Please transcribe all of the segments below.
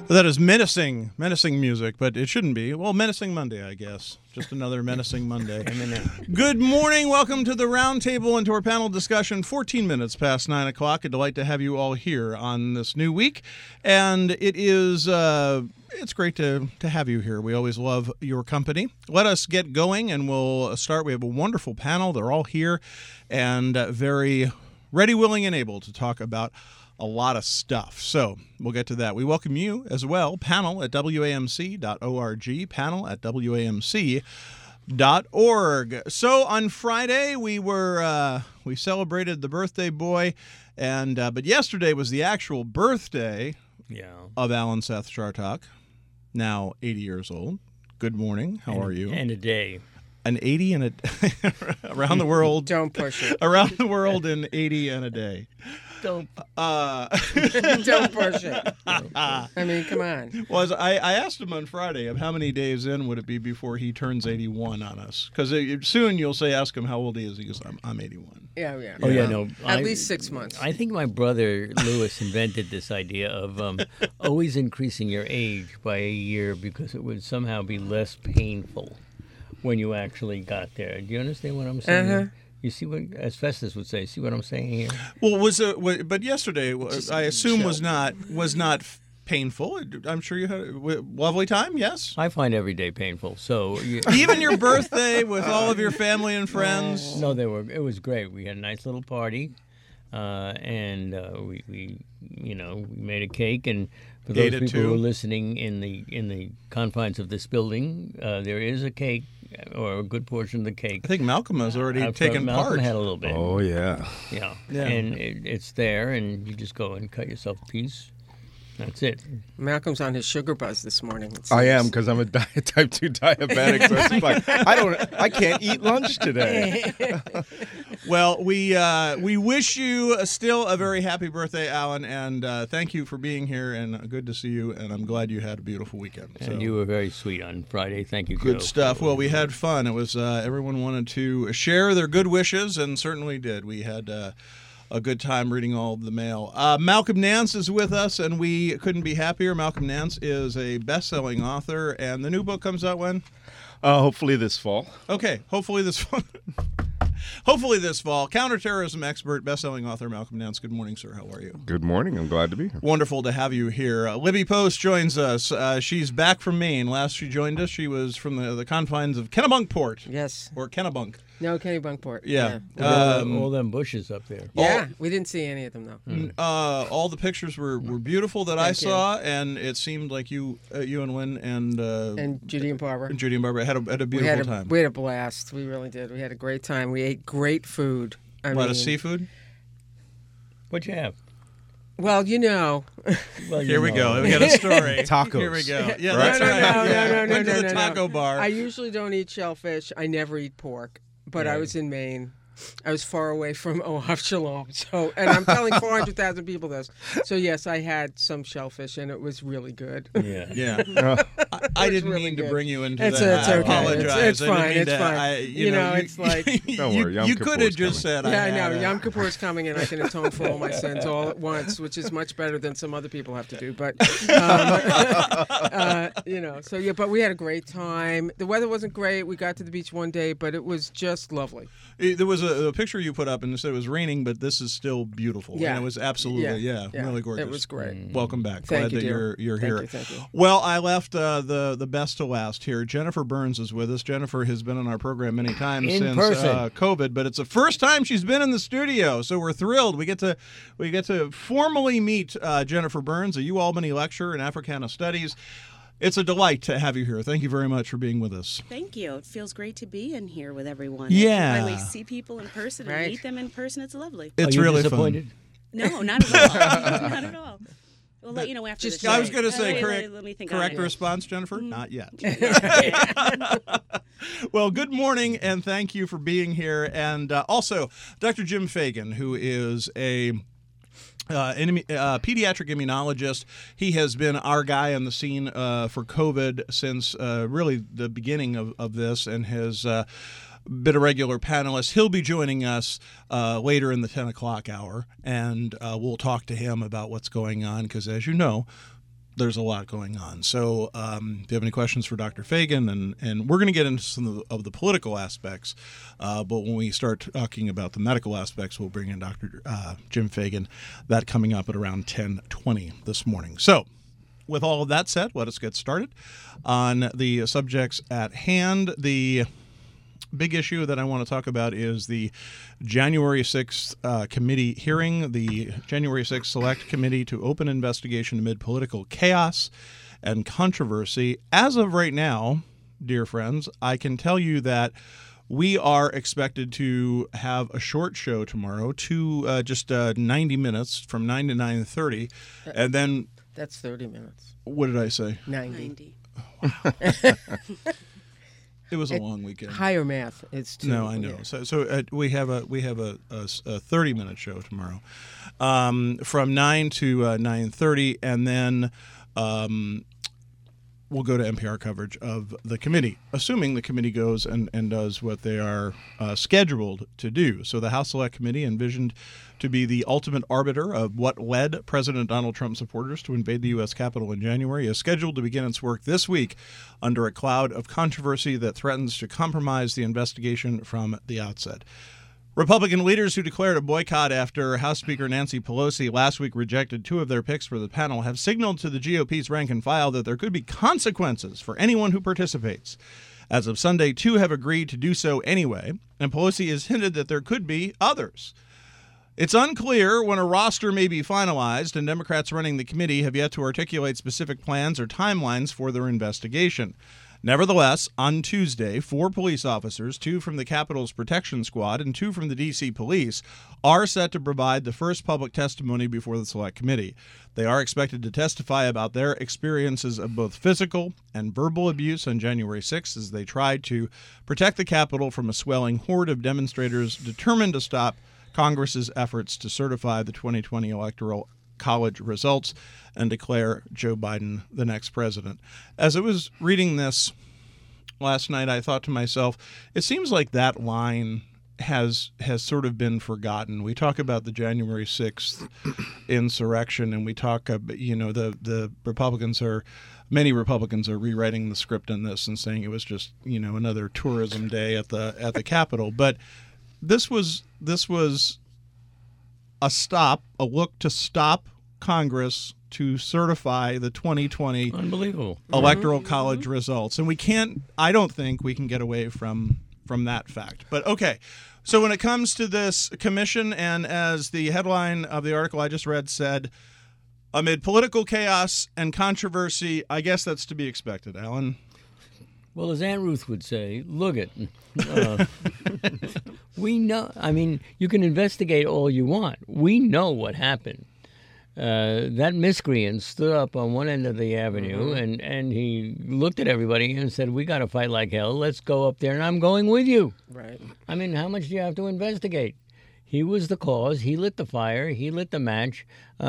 That is menacing music, but it shouldn't be. Well, Menacing Monday, I guess. Just another Menacing Monday. Good morning. Welcome to the roundtable and to our panel discussion. 14 minutes past 9 o'clock. A delight to have you all here on this new week. And it is, it's great to have you here. We always love your company. Let us get going, and we'll start. We have a wonderful panel. They're all here and very ready, willing, and able to talk about a lot of stuff. So we'll get to that. We welcome you as well. Panel at WAMC.org. Panel at WAMC.org. So on Friday we celebrated the birthday boy, and but yesterday was the actual birthday of Alan Seth Chartock, now 80 years old. Good morning. How are you? And a day. An 80 and a around the world. Don't push it. Around the world in 80 and a day. Don't Don't push it. I mean, come on. Well, I asked him on Friday of how many days in would it be before he turns 81 on us? Because soon you'll ask him how old he is. He goes, I'm 81. Yeah. Oh, yeah, no. At least 6 months. I think my brother Lewis invented this idea of always increasing your age by a year because it would somehow be less painful when you actually got there. Do you understand what I'm saying? Uh-huh. You see what Asbestos would say? See what I'm saying here? Well, but yesterday, I assume was not painful. I'm sure you had a lovely time. Yes, I find every day painful. So even your birthday with all of your family and friends. No, it was great. We had a nice little party, and we made a cake. And for those people who are listening in the confines of this building, there is a cake. Or a good portion of the cake. I think Malcolm has already taken part. Malcolm had a little bit. Oh, yeah. Yeah. And it's there, and you just go and cut yourself a piece. That's it. Malcolm's on his sugar buzz this morning. I am, because I'm a type 2 diabetic, so it's like I can't eat lunch today. Well, we wish you still a very happy birthday, Alan, and thank you for being here, and good to see you, and I'm glad you had a beautiful weekend. And you were very sweet on Friday. Thank you, Good Joe. stuff. Well, we had fun. It was everyone wanted to share their good wishes, and certainly did. We had a good time reading all of the mail. Malcolm Nance is with us, and we couldn't be happier. Malcolm Nance is a best-selling author, and the new book comes out when? Hopefully this fall. Okay, hopefully this fall. Hopefully this fall. Counterterrorism expert, best-selling author Malcolm Nance. Good morning, sir. How are you? Good morning. I'm glad to be here. Wonderful to have you here. Libby Post joins us. She's back from Maine. Last she joined us, she was from the confines of Kennebunkport. Yes. Or Kennebunk. No, Kennebunkport. Yeah. All them bushes up there. Yeah, we didn't see any of them, though. All the pictures were beautiful that I saw, and it seemed like you and Lynn and Judy and Barbara. Judy and Barbara had a beautiful time. We had a blast. We really did. We had a great time. We ate great food. A lot of seafood? What'd you have? Well, Well, Here we go. We got a story. Tacos. Here we go. Yeah, Right? that's right. No, Went to the taco bar. I usually don't eat shellfish. I never eat pork. But I was in Maine. I was far away from Avshalom. And I'm telling 400,000 people this. So, yes, I had some shellfish, and it was really good. Yeah. I didn't really mean to good. bring you into It's that. I okay. apologize. It's fine. It's fine. It's like... Don't worry, Yom you could have Kippur's just coming. said Yeah, I had know. a- Yom Kippur's coming, and I can atone for all my sins all at once, which is much better than some other people have to do. But, so, yeah, but we had a great time. The weather wasn't great. We got to the beach one day, but it was just lovely. There was a picture you put up, and it said it was raining, but this is still beautiful. Yeah. And it was absolutely, really gorgeous. It was great. Welcome back. Thank Glad you, that dear. you're here. Thank you. Well, I left the best to last here. Jennifer Burns is with us. Jennifer has been on our program many times In since person. COVID, but it's the first time she's been in the studio, so we're thrilled. We get to formally meet Jennifer Burns, a UAlbany lecturer in Africana Studies. It's a delight to have you here. Thank you very much for being with us. Thank you. It feels great to be in here with everyone. Yeah. To finally see people in person and Right. meet them in person. It's lovely. It's Are you really disappointed? No, not at all. Not at all. We'll let you know after the show. I was going to say, Let me think on correct it. response, Jennifer? Not yet. Well, good morning, and thank you for being here. And also, Dr. Jim Fagan, who is a pediatric immunologist. He has been our guy on the scene for COVID since really the beginning of this, and has been a regular panelist. He'll be joining us later in the 10 o'clock hour, and we'll talk to him about what's going on, because as you know, there's a lot going on. So if you have any questions for Dr. Fagan, and we're going to get into some of the political aspects, but when we start talking about the medical aspects, we'll bring in Dr. Jim Fagan. That coming up at around 10:20 this morning. So with all of that said, let us get started on the subjects at hand. The big issue that I want to talk about is the January 6th committee hearing, the January 6th Select Committee to open investigation amid political chaos and controversy. As of right now, dear friends, I can tell you that we are expected to have a short show tomorrow, just 90 minutes from 9 to 9:30, and then... That's 30 minutes. What did I say? 90. It was a long weekend. Higher math. It's 2. No, I know. Yeah. So we have a 30-minute show tomorrow, from 9 to 9:30, and then we'll go to NPR coverage of the committee, assuming the committee goes and does what they are scheduled to do. So the House Select Committee, envisioned to be the ultimate arbiter of what led President Donald Trump supporters to invade the U.S. Capitol in January, is scheduled to begin its work this week under a cloud of controversy that threatens to compromise the investigation from the outset. Republican leaders who declared a boycott after House Speaker Nancy Pelosi last week rejected 2 of their picks for the panel have signaled to the GOP's rank and file that there could be consequences for anyone who participates. As of Sunday, 2 have agreed to do so anyway, and Pelosi has hinted that there could be others. It's unclear when a roster may be finalized, and Democrats running the committee have yet to articulate specific plans or timelines for their investigation. Nevertheless, on Tuesday, 4 police officers, 2 from the Capitol's Protection Squad and 2 from the D.C. Police, are set to provide the first public testimony before the Select Committee. They are expected to testify about their experiences of both physical and verbal abuse on January 6th as they tried to protect the Capitol from a swelling horde of demonstrators determined to stop Congress's efforts to certify the 2020 Electoral College results and declare Joe Biden the next president. As I was reading this last night, I thought to myself, it seems like that line has sort of been forgotten. We talk about the January 6th insurrection, and we talk, the many Republicans are rewriting the script on this and saying it was just, another tourism day at the Capitol. But this was a look to stop Congress to certify the 2020 Unbelievable Electoral College results. And I don't think we can get away from that fact. But okay, so when it comes to this commission, and as the headline of the article I just read said, amid political chaos and controversy, I guess that's to be expected, Alan. Well, as Aunt Ruth would say, look it. We know. I mean, you can investigate all you want. We know what happened. That miscreant stood up on one end of the avenue, and he looked at everybody and said, we got to fight like hell. Let's go up there, and I'm going with you. Right. I mean, how much do you have to investigate? He was the cause. He lit the fire. He lit the match.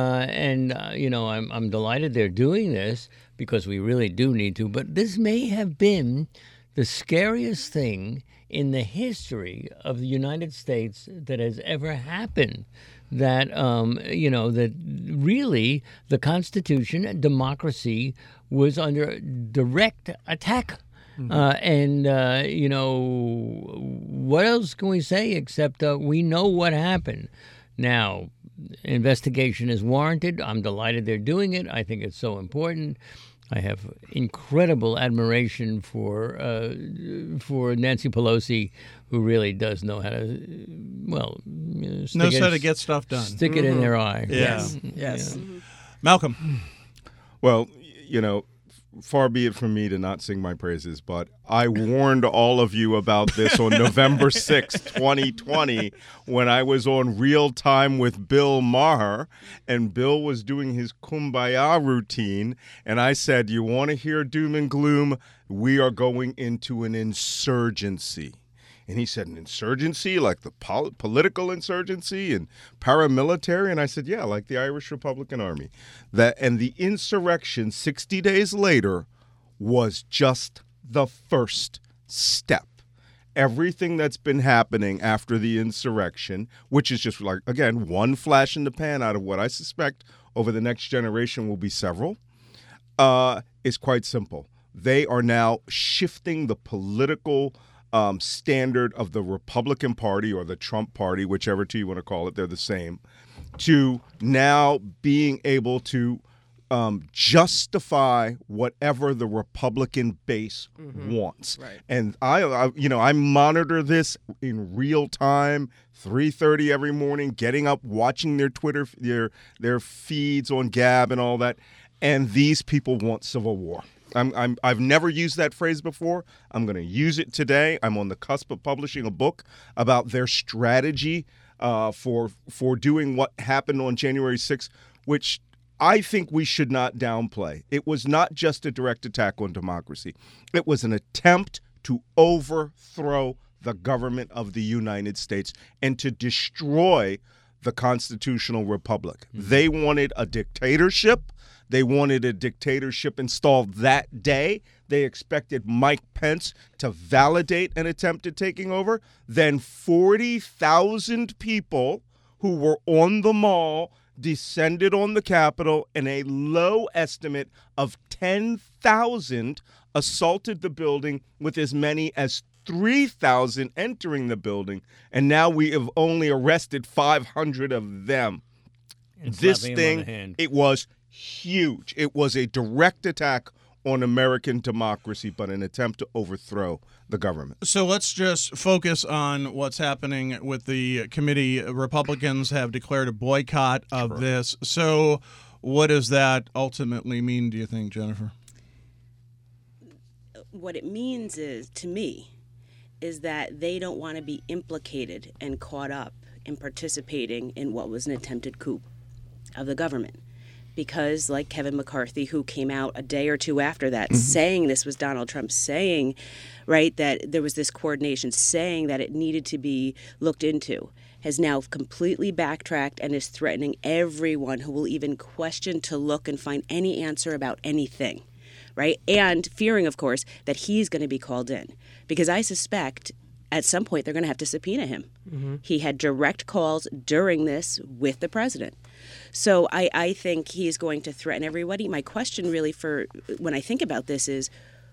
I'm delighted they're doing this because we really do need to. But this may have been the scariest thing in the history of the United States that has ever happened. That, that really the Constitution and democracy was under direct attack. What else can we say except we know what happened. Now, investigation is warranted. I'm delighted they're doing it. I think it's so important. I have incredible admiration for Nancy Pelosi, who really does know how to, knows how to get stuff done. Stick it in their eye. Yeah. Yes. Yeah. Malcolm. Well, far be it from me to not sing my praises, but I warned all of you about this on November 6th, 2020, when I was on Real Time with Bill Maher, and Bill was doing his Kumbaya routine, and I said, you want to hear doom and gloom? We are going into an insurgency. And he said, an insurgency, like the political insurgency and paramilitary? And I said, yeah, like the Irish Republican Army. And the insurrection 60 days later was just the first step. Everything that's been happening after the insurrection, which is just like, again, one flash in the pan out of what I suspect over the next generation will be several, is quite simple. They are now shifting the political standard of the Republican Party or the Trump Party, whichever two you want to call it, they're the same, to now being able to justify whatever the Republican base wants. Right. And I monitor this in real time, 3:30 every morning, getting up, watching their Twitter, their feeds on Gab and all that. And these people want civil war. I've never used that phrase before. I'm going to use it today. I'm on the cusp of publishing a book about their strategy for doing what happened on January 6th, which I think we should not downplay. It was not just a direct attack on democracy. It was an attempt to overthrow the government of the United States and to destroy the constitutional republic. They wanted a dictatorship. They wanted a dictatorship installed that day. They expected Mike Pence to validate an attempt at taking over. Then 40,000 people who were on the mall descended on the Capitol, and a low estimate of 10,000 assaulted the building, with as many as 3,000 entering the building. And now we have only arrested 500 of them. This thing, it was huge. It was a direct attack on American democracy, but an attempt to overthrow the government. So let's just focus on what's happening with the committee. Republicans have declared a boycott of this. So what does that ultimately mean, do you think, Jennifer? What it means is, to me, is that they don't want to be implicated and caught up in participating in what was an attempted coup of the government. Because, like Kevin McCarthy, who came out a day or two after that, saying this was Donald Trump, saying, right, that there was this coordination, saying that it needed to be looked into, has now completely backtracked and is threatening everyone who will even question to look and find any answer about anything, right? And fearing, of course, that he's going to be called in. Because I suspect at some point they're going to have to subpoena him. He had direct calls during this with the president. So I think he's going to threaten everybody. My question really for when I think about this is,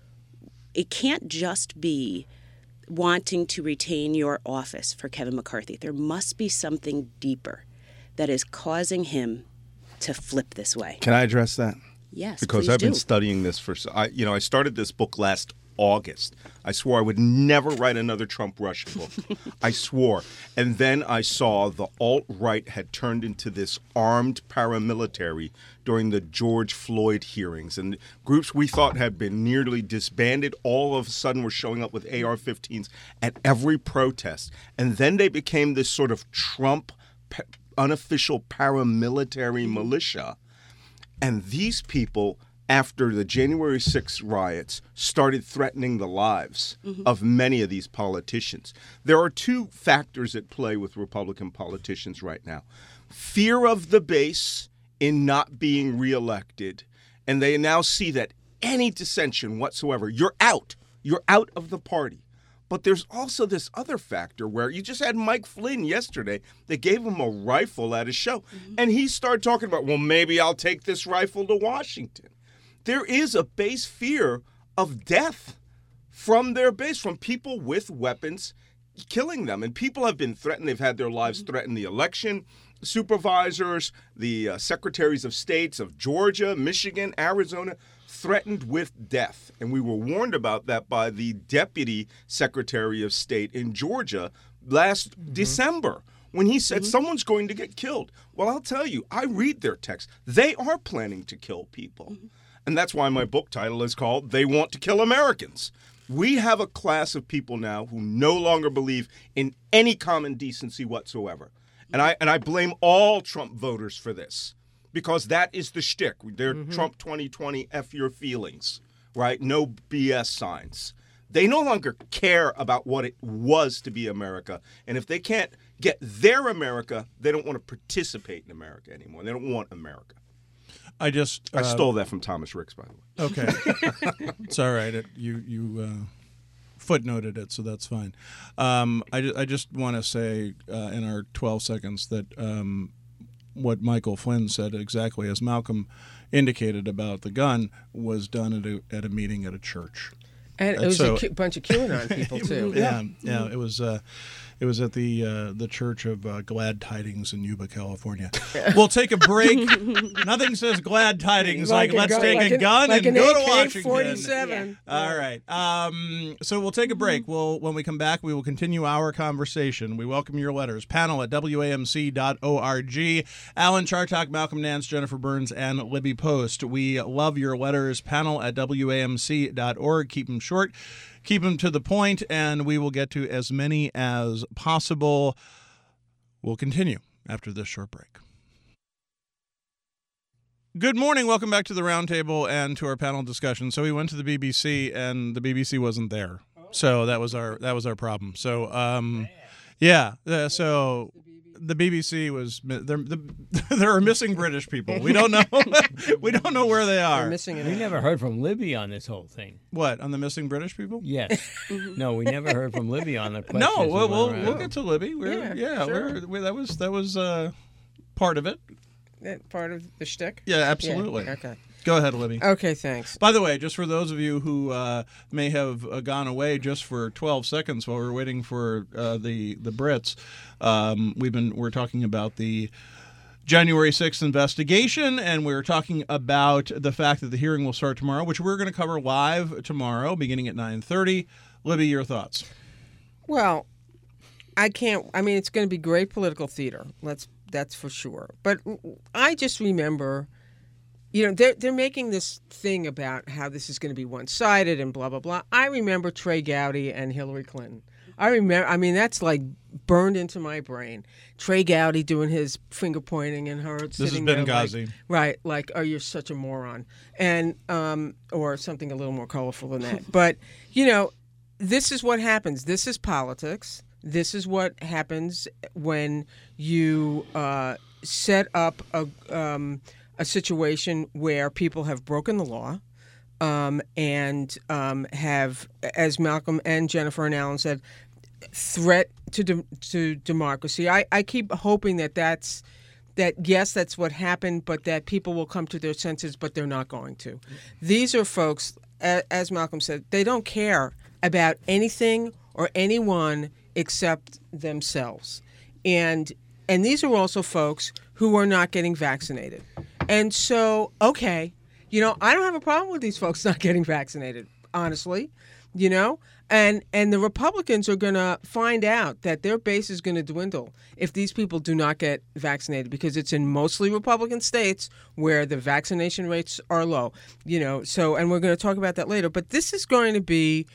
it can't just be wanting to retain your office for Kevin McCarthy. There must be something deeper that is causing him to flip this way. Can I address that? Yes, because I've been studying this I started this book last August. I swore I would never write another Trump-Russia book. I swore. And then I saw the alt-right had turned into this armed paramilitary during the George Floyd hearings. And groups we thought had been nearly disbanded all of a sudden were showing up with AR-15s at every protest. And then they became this sort of Trump unofficial paramilitary militia. And these people, after the January 6th riots, started threatening the lives of many of these politicians. There are two factors at play with Republican politicians right now. Fear of the base in not being reelected, and they now see that any dissension whatsoever, you're out. You're out of the party. But there's also this other factor where you just had Mike Flynn yesterday. They gave him a rifle at a show, and he started talking about, well, maybe I'll take this rifle to Washington. There is a base fear of death from their base, from people with weapons killing them. And people have been threatened. They've had their lives threatened. The election supervisors, the secretaries of states of Georgia, Michigan, Arizona, threatened with death. And we were warned about that by the deputy secretary of state in Georgia last December, when he said someone's going to get killed. Well, I'll tell you, I read their text. They are planning to kill people. And that's why my book title is called They Want to Kill Americans. We have a class of people now who no longer believe in any common decency whatsoever. And I blame all Trump voters for this, because that is the shtick. They're Trump 2020, F your feelings, right? No BS signs. They no longer care about what it was to be America. And if they can't get their America, they don't want to participate in America anymore. They don't want America. I stole that from Thomas Ricks, by the way. Okay. It's all right. You footnoted it, so that's fine. I just want to say in our 12 seconds that what Michael Flynn said exactly, as Malcolm indicated about the gun, was done at a meeting at a church. And it was a bunch of QAnon people too. Yeah. It was at the Church of Glad Tidings in Yuba, California. We'll take a break. Nothing says glad tidings like let's take a gun and go to Washington. 47. Yeah. All right. So we'll take a break. When we come back, we will continue our conversation. We welcome your letters. Panel at WAMC.org. Alan Chartock, Malcolm Nance, Jennifer Burns, and Libby Post. We love your letters. Panel at WAMC.org. Keep them short. Keep them to the point, and we will get to as many as possible. We'll continue after this short break. Good morning. Welcome back to the Roundtable and to our panel discussion. So we went to the BBC, and the BBC wasn't there. So that was our problem. So so the BBC was there are missing British people. We don't know we don't know where they are. Missing we never heard from Libby on this whole thing. What, on the missing British people? Yes. No, we never heard from Libby on the question. No, we'll get to Libby. Sure. That was part of it. Part of the shtick? Yeah, absolutely. Yeah. Okay. Go ahead, Libby. Okay, thanks. By the way, just for those of you who may have gone away just for 12 seconds while we're waiting for the Brits, we're talking about the January 6th investigation, and we're talking about the fact that the hearing will start tomorrow, which we're going to cover live tomorrow, beginning at 9:30. Libby, your thoughts? Well, it's going to be great political theater. That's for sure. But I just remember, they're making this thing about how this is going to be one-sided and blah, blah, blah. I remember Trey Gowdy and Hillary Clinton. That's like burned into my brain. Trey Gowdy doing his finger pointing and her sitting there. This is Benghazi. Like, oh, you're such a moron. And, or something a little more colorful than that. But, this is what happens. This is politics. This is what happens when you set up a situation where people have broken the law and have, as Malcolm and Jennifer and Alan said, threat to democracy. I keep hoping that's what happened, but that people will come to their senses, but they're not going to. These are folks, as Malcolm said, they don't care about anything or anyone except themselves. And these are also folks who are not getting vaccinated. And so, okay, I don't have a problem with these folks not getting vaccinated, honestly, and the Republicans are going to find out that their base is going to dwindle if these people do not get vaccinated, because it's in mostly Republican states where the vaccination rates are low, and we're going to talk about that later. But this is going to be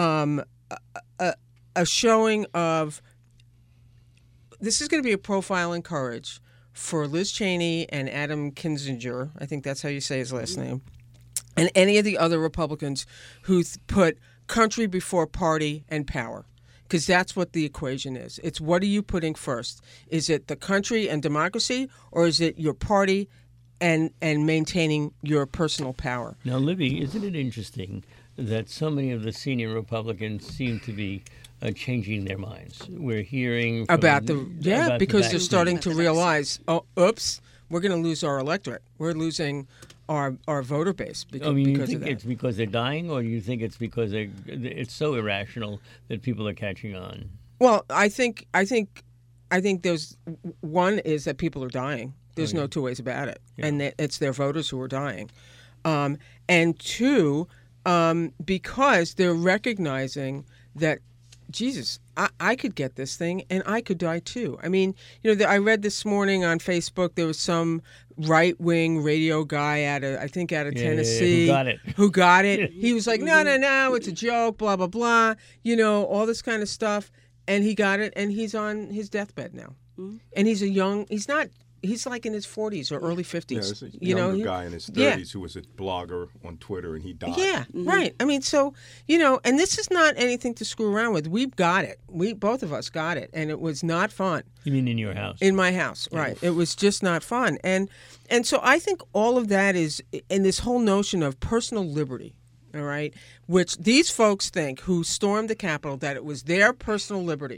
a showing of, this is going to be a profile in courage for Liz Cheney and Adam Kinzinger, I think that's how you say his last name, and any of the other Republicans who put country before party and power, because that's what the equation is. It's, what are you putting first? Is it the country and democracy, or is it your party and maintaining your personal power? Now, Libby, isn't it interesting that so many of the senior Republicans seem to be changing their minds? We're hearing about because they're starting to realize, oh, oops, we're going to lose our electorate. We're losing our voter base because you of think that. It's because they're dying, or do you think it's because it's so irrational that people are catching on? Well, I think there's one is that people are dying. There's no two ways about it, and it's their voters who are dying, and two, because they're recognizing that, Jesus, I could get this thing and I could die too. I mean, I read this morning on Facebook, there was some right-wing radio guy out of Tennessee who got it. He was like, no, it's a joke, blah, blah, blah, all this kind of stuff. And he got it, and he's on his deathbed now. Mm-hmm. And he's like in his 40s or early 50s. Yeah, there's a younger guy in his 30s who was a blogger on Twitter, and he died. Yeah, right. I mean, so, and this is not anything to screw around with. We've got it. Both of us got it, and it was not fun. You mean in your house? In my house, right. It was just not fun. And so I think all of that is in this whole notion of personal liberty, all right, which these folks think, who stormed the Capitol, that it was their personal liberty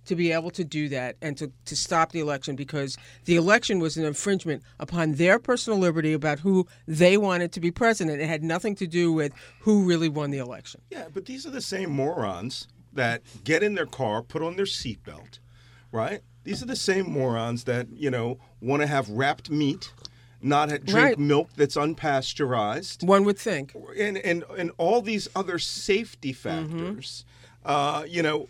to be able to do that and to stop the election, because the election was an infringement upon their personal liberty about who they wanted to be president. It had nothing to do with who really won the election. Yeah, but these are the same morons that get in their car, put on their seatbelt, right? These are the same morons that, want to have wrapped meat, not drink milk that's unpasteurized. One would think. And all these other safety factors. And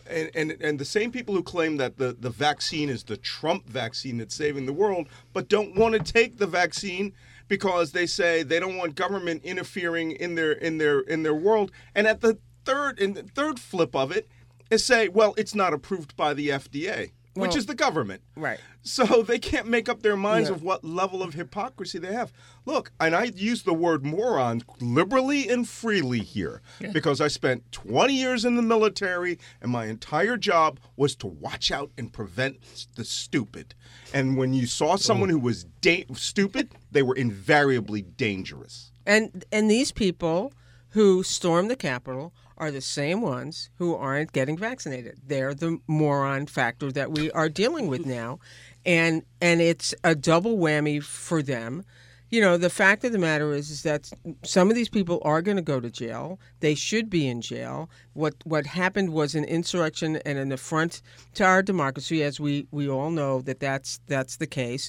the same people who claim that the vaccine is the Trump vaccine that's saving the world, but don't want to take the vaccine because they say they don't want government interfering in their world. And at the third flip of it is say, well, it's not approved by the FDA, which is the government. Right. So they can't make up their minds of what level of hypocrisy they have. Look, and I use the word moron liberally and freely here because I spent 20 years in the military and my entire job was to watch out and prevent the stupid. And when you saw someone who was stupid, they were invariably dangerous. And these people who stormed the Capitol are the same ones who aren't getting vaccinated. They're the moron factor that we are dealing with now. And it's a double whammy for them. The fact of the matter is that some of these people are going to go to jail. They should be in jail. What happened was an insurrection and an affront to our democracy, as we all know that's the case.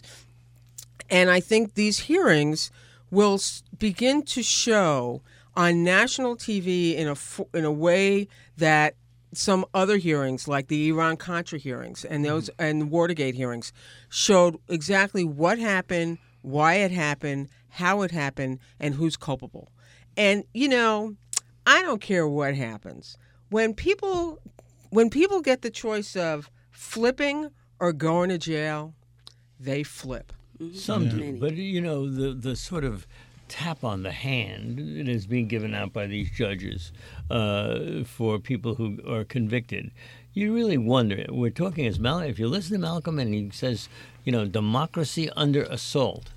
And I think these hearings will begin to show on national TV in a way that some other hearings, like the Iran-Contra hearings and those and the Watergate hearings, showed exactly what happened, why it happened, how it happened, and who's culpable. And I don't care what happens when people get the choice of flipping or going to jail, they flip. Some do, but the sort of tap on the hand that is being given out by these judges for people who are convicted. You really wonder. We're talking as Malcolm. If you listen to Malcolm and he says, democracy under assault,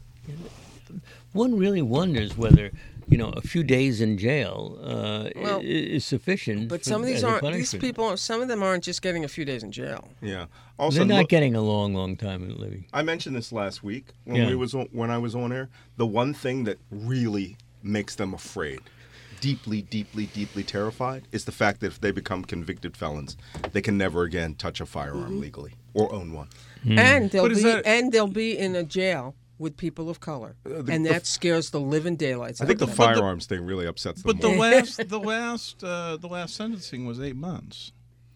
one really wonders whether a few days in jail is sufficient. But some of these people, some of them aren't just getting a few days in jail. Yeah. Also, they're not getting a long, long time in living. I mentioned this last week when I was on air. The one thing that really makes them afraid, deeply, deeply, deeply terrified, is the fact that if they become convicted felons, they can never again touch a firearm legally or own one. And they'll be in a jail with people of color, and that scares the living daylights out of them. I think the firearms thing really upsets them. But the last sentencing was 8 months.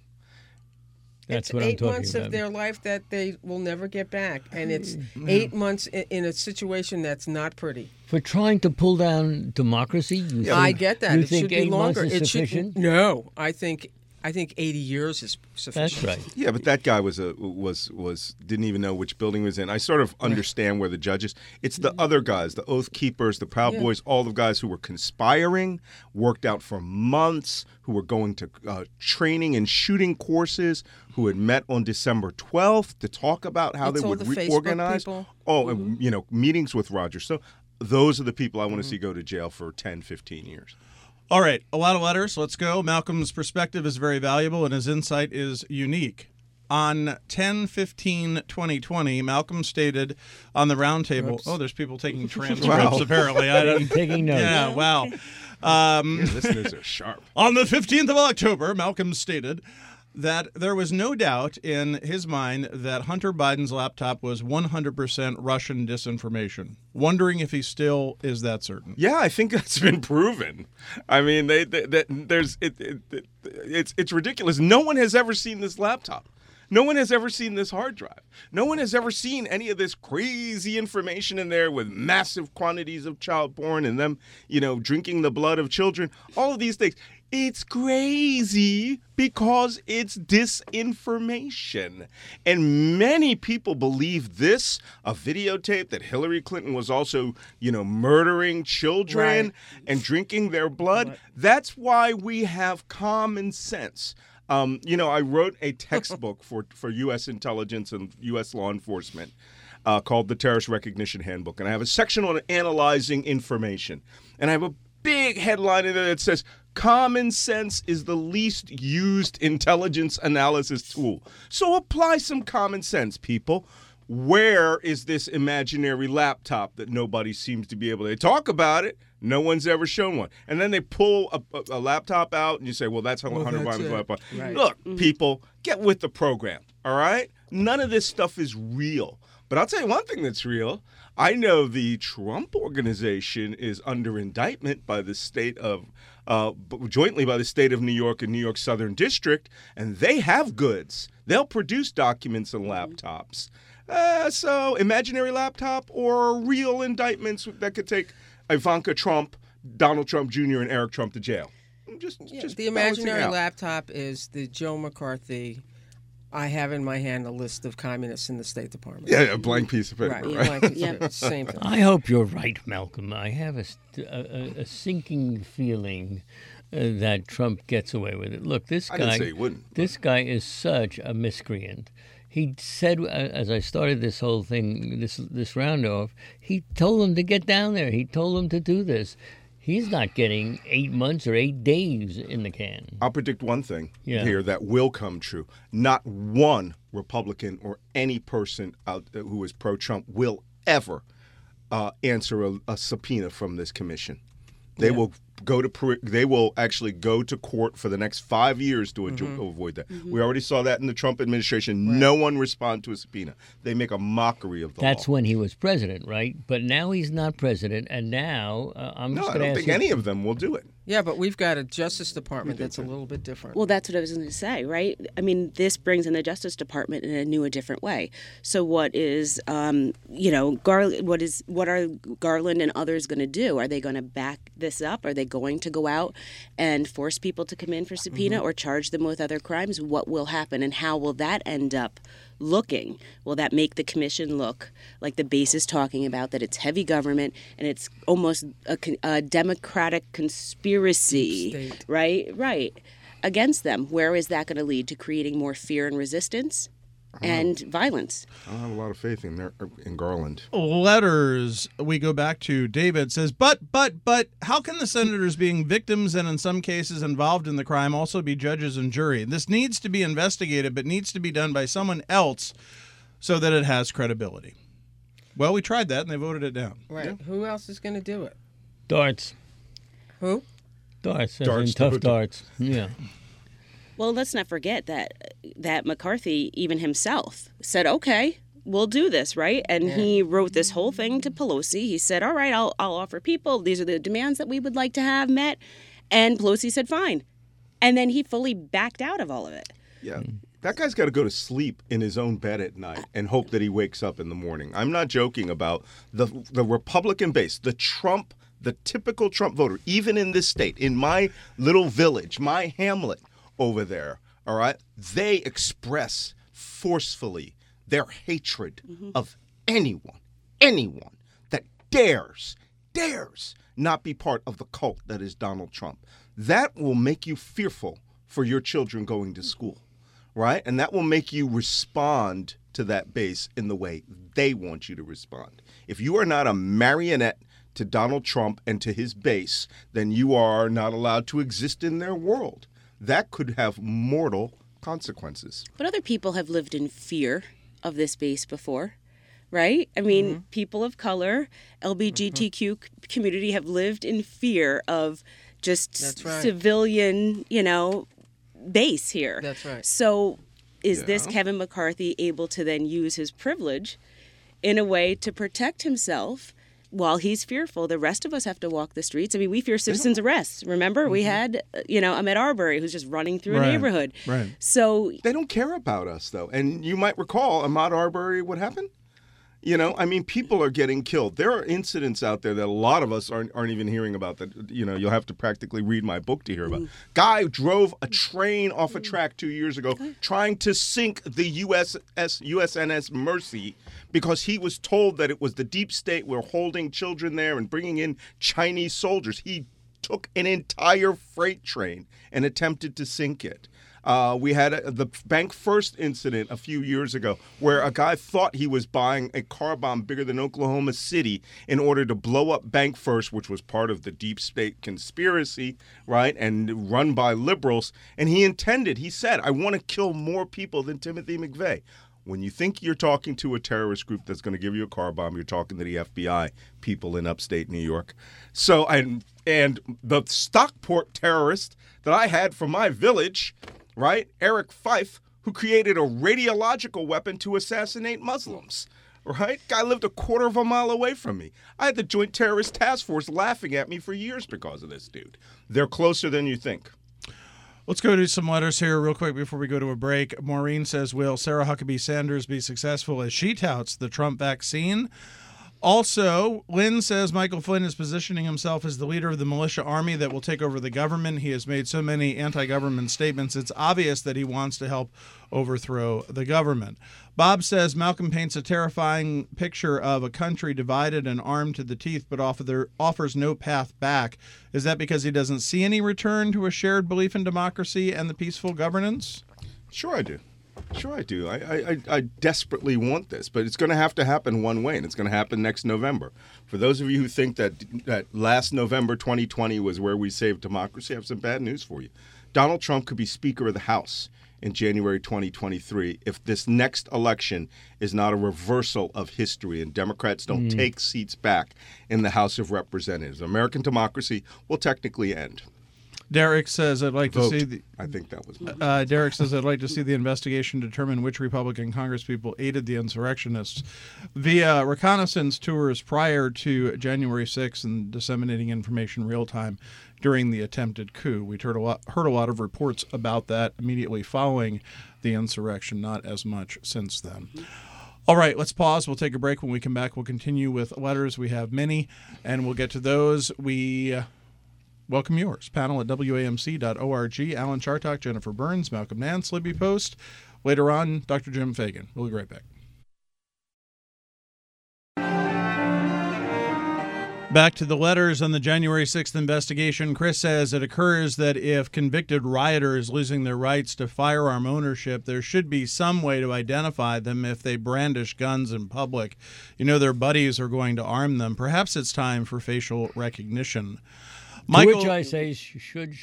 That's what I'm talking about. 8 months of their life that they will never get back, and it's 8 months in a situation that's not pretty. For trying to pull down democracy, I get that. You it think should be 8 longer. months is sufficient? No, I think 80 years is sufficient. That's right. Yeah, but that guy didn't even know which building he was in. I sort of understand where the judges. It's the other guys, the Oath Keepers, the Proud Boys, all the guys who were conspiring, worked out for months, who were going to training and shooting courses, who had met on December 12th to talk about how they would reorganize. And, meetings with Roger. So those are the people I want to see go to jail for 10, 15 years. All right, a lot of letters. Let's go. Malcolm's perspective is very valuable, and his insight is unique. On 10/15/2020, Malcolm stated on the roundtable. Oh, there's people taking transcripts, apparently. I didn't taking notes. Yeah, wow. Your listeners are sharp. On the 15th of October, Malcolm stated that there was no doubt in his mind that Hunter Biden's laptop was 100% Russian disinformation. Wondering if he still is that certain. Yeah, I think that's been proven. I mean, it's ridiculous. No one has ever seen this laptop. No one has ever seen this hard drive. No one has ever seen any of this crazy information in there with massive quantities of child porn and them, drinking the blood of children. All of these things. It's crazy because it's disinformation. And many people believe this, a videotape that Hillary Clinton was also, murdering children and drinking their blood. Right. That's why we have common sense. I wrote a textbook for U.S. intelligence and U.S. law enforcement called the Terrorist Recognition Handbook. And I have a section on analyzing information. And I have a big headline in there that says, common sense is the least used intelligence analysis tool. So apply some common sense, people. Where is this imaginary laptop that nobody seems to be able to talk about it? No one's ever shown one. And then they pull a laptop out and you say, well, that's Hunter Biden's laptop. Right. Look, people, get with the program, all right? None of this stuff is real. But I'll tell you one thing that's real. I know the Trump Organization is under indictment by the state of, jointly by the state of New York and New York Southern District, and they have goods. They'll produce documents and laptops. So imaginary laptop or real indictments that could take Ivanka Trump, Donald Trump Jr., and Eric Trump to jail. Just the imaginary laptop is the Joe McCarthy. I have in my hand a list of communists in the State Department. Yeah, a blank piece of paper. Right, blank piece of paper. Same thing. I hope you're right, Malcolm. I have a sinking feeling that Trump gets away with it. Look, this guy. I didn't say he wouldn't. This guy is such a miscreant. He said, as I started this whole thing, this round off, he told them to get down there. He told them to do this. He's not getting 8 months or 8 days in the can. I'll predict one thing here that will come true. Not one Republican or any person out there who is pro-Trump will ever answer a subpoena from this commission. They will they will actually go to court for the next 5 years to avoid that. We already saw that in the Trump administration. Right. No one responded to a subpoena. They make a mockery of the law. That's when he was president, right? But now he's not president, and now I'm just going to ask I don't think any of them will do it. Yeah, but we've got a Justice Department that's a little bit different. Well, that's what I was going to say, right? I mean, this brings in the Justice Department in a different way. So what is, what are Garland and others going to do? Are they going to back this up? Are they going to go out and force people to come in for subpoena or charge them with other crimes? What will happen, and how will that end up looking? Will that make the commission look like the base is talking about, that it's heavy government and it's almost a democratic conspiracy, right, against them? Where is that going to lead? To creating more fear and resistance and violence? I don't have a lot of faith in Garland. Letters we go back to. David says, but, how can the senators being victims and in some cases involved in the crime also be judges and jury? This needs to be investigated, but needs to be done by someone else so that it has credibility. Well, we tried that and they voted it down. Right. Yeah. Who else is going to do it? Darts. Who? Darts. Tough darts. Yeah. Well, let's not forget that McCarthy, even himself, said, okay, we'll do this, right? And he wrote this whole thing to Pelosi. He said, all right, I'll offer people. These are the demands that we would like to have met. And Pelosi said, fine. And then he fully backed out of all of it. Yeah. That guy's got to go to sleep in his own bed at night and hope that he wakes up in the morning. I'm not joking about the Republican base, the typical Trump voter, even in this state, in my little village, my hamlet over there, all right? They express forcefully their hatred of anyone that dares not be part of the cult that is Donald Trump. That will make you fearful for your children going to school, right? And that will make you respond to that base in the way they want you to respond. If you are not a marionette to Donald Trump and to his base, then you are not allowed to exist in their world. That could have mortal consequences. But other people have lived in fear of this base before, right? I mean, people of color, LGBTQ community have lived in fear of just civilian, base here. That's right. So is this Kevin McCarthy able to then use his privilege in a way to protect himself? While he's fearful, the rest of us have to walk the streets. I mean, we fear citizens' arrests. Remember, we had, Ahmaud Arbery, who's just running through a neighborhood. Right. So they don't care about us, though. And you might recall Ahmaud Arbery, what happened? People are getting killed. There are incidents out there that a lot of us aren't even hearing about. That you'll have to practically read my book to hear about. Guy drove a train off a track 2 years ago, trying to sink the USNS Mercy because he was told that it was the deep state were holding children there and bringing in Chinese soldiers. He took an entire freight train and attempted to sink it. We had the Bank First incident a few years ago where a guy thought he was buying a car bomb bigger than Oklahoma City in order to blow up Bank First, which was part of the deep state conspiracy, right, and run by liberals. And he said, I want to kill more people than Timothy McVeigh. When you think you're talking to a terrorist group that's going to give you a car bomb, you're talking to the FBI people in upstate New York. So, and the Stockport terrorist that I had from my village, right, Eric Fife, who created a radiological weapon to assassinate Muslims, right? Guy lived a quarter of a mile away from me. I had the Joint Terrorist Task Force laughing at me for years because of this dude. They're closer than you think. Let's go to some letters here real quick before we go to a break. Maureen says, will Sarah Huckabee Sanders be successful as she touts the Trump vaccine? Also, Lynn says Michael Flynn is positioning himself as the leader of the militia army that will take over the government. He has made so many anti-government statements, it's obvious that he wants to help overthrow the government. Bob says Malcolm paints a terrifying picture of a country divided and armed to the teeth, but offers no path back. Is that because he doesn't see any return to a shared belief in democracy and the peaceful governance? Sure I do. I desperately want this, but it's going to have to happen one way, and it's going to happen next November. For those of you who think that last November 2020 was where we saved democracy, I have some bad news for you. Donald Trump could be Speaker of the House in January 2023 if this next election is not a reversal of history and Democrats don't take seats back in the House of Representatives. American democracy will technically end. Derek says, I'd like to see the... I think that was... Derek says, I'd like to see the investigation determine which Republican congresspeople aided the insurrectionists via reconnaissance tours prior to January 6th and disseminating information real time during the attempted coup. We heard a lot of reports about that immediately following the insurrection, not as much since then. All right, let's pause. We'll take a break. When we come back, we'll continue with letters. We have many, and we'll get to those. We... welcome yours. Panel at WAMC.org. Alan Chartock, Jennifer Burns, Malcolm Nance, Libby Post. Later on, Dr. Jim Fagan. We'll be right back. Back to the letters on the January 6th investigation. Chris says it occurs that if convicted rioters losing their rights to firearm ownership, there should be some way to identify them if they brandish guns in public. You know their buddies are going to arm them. Perhaps it's time for facial recognition. Michael, to which I say should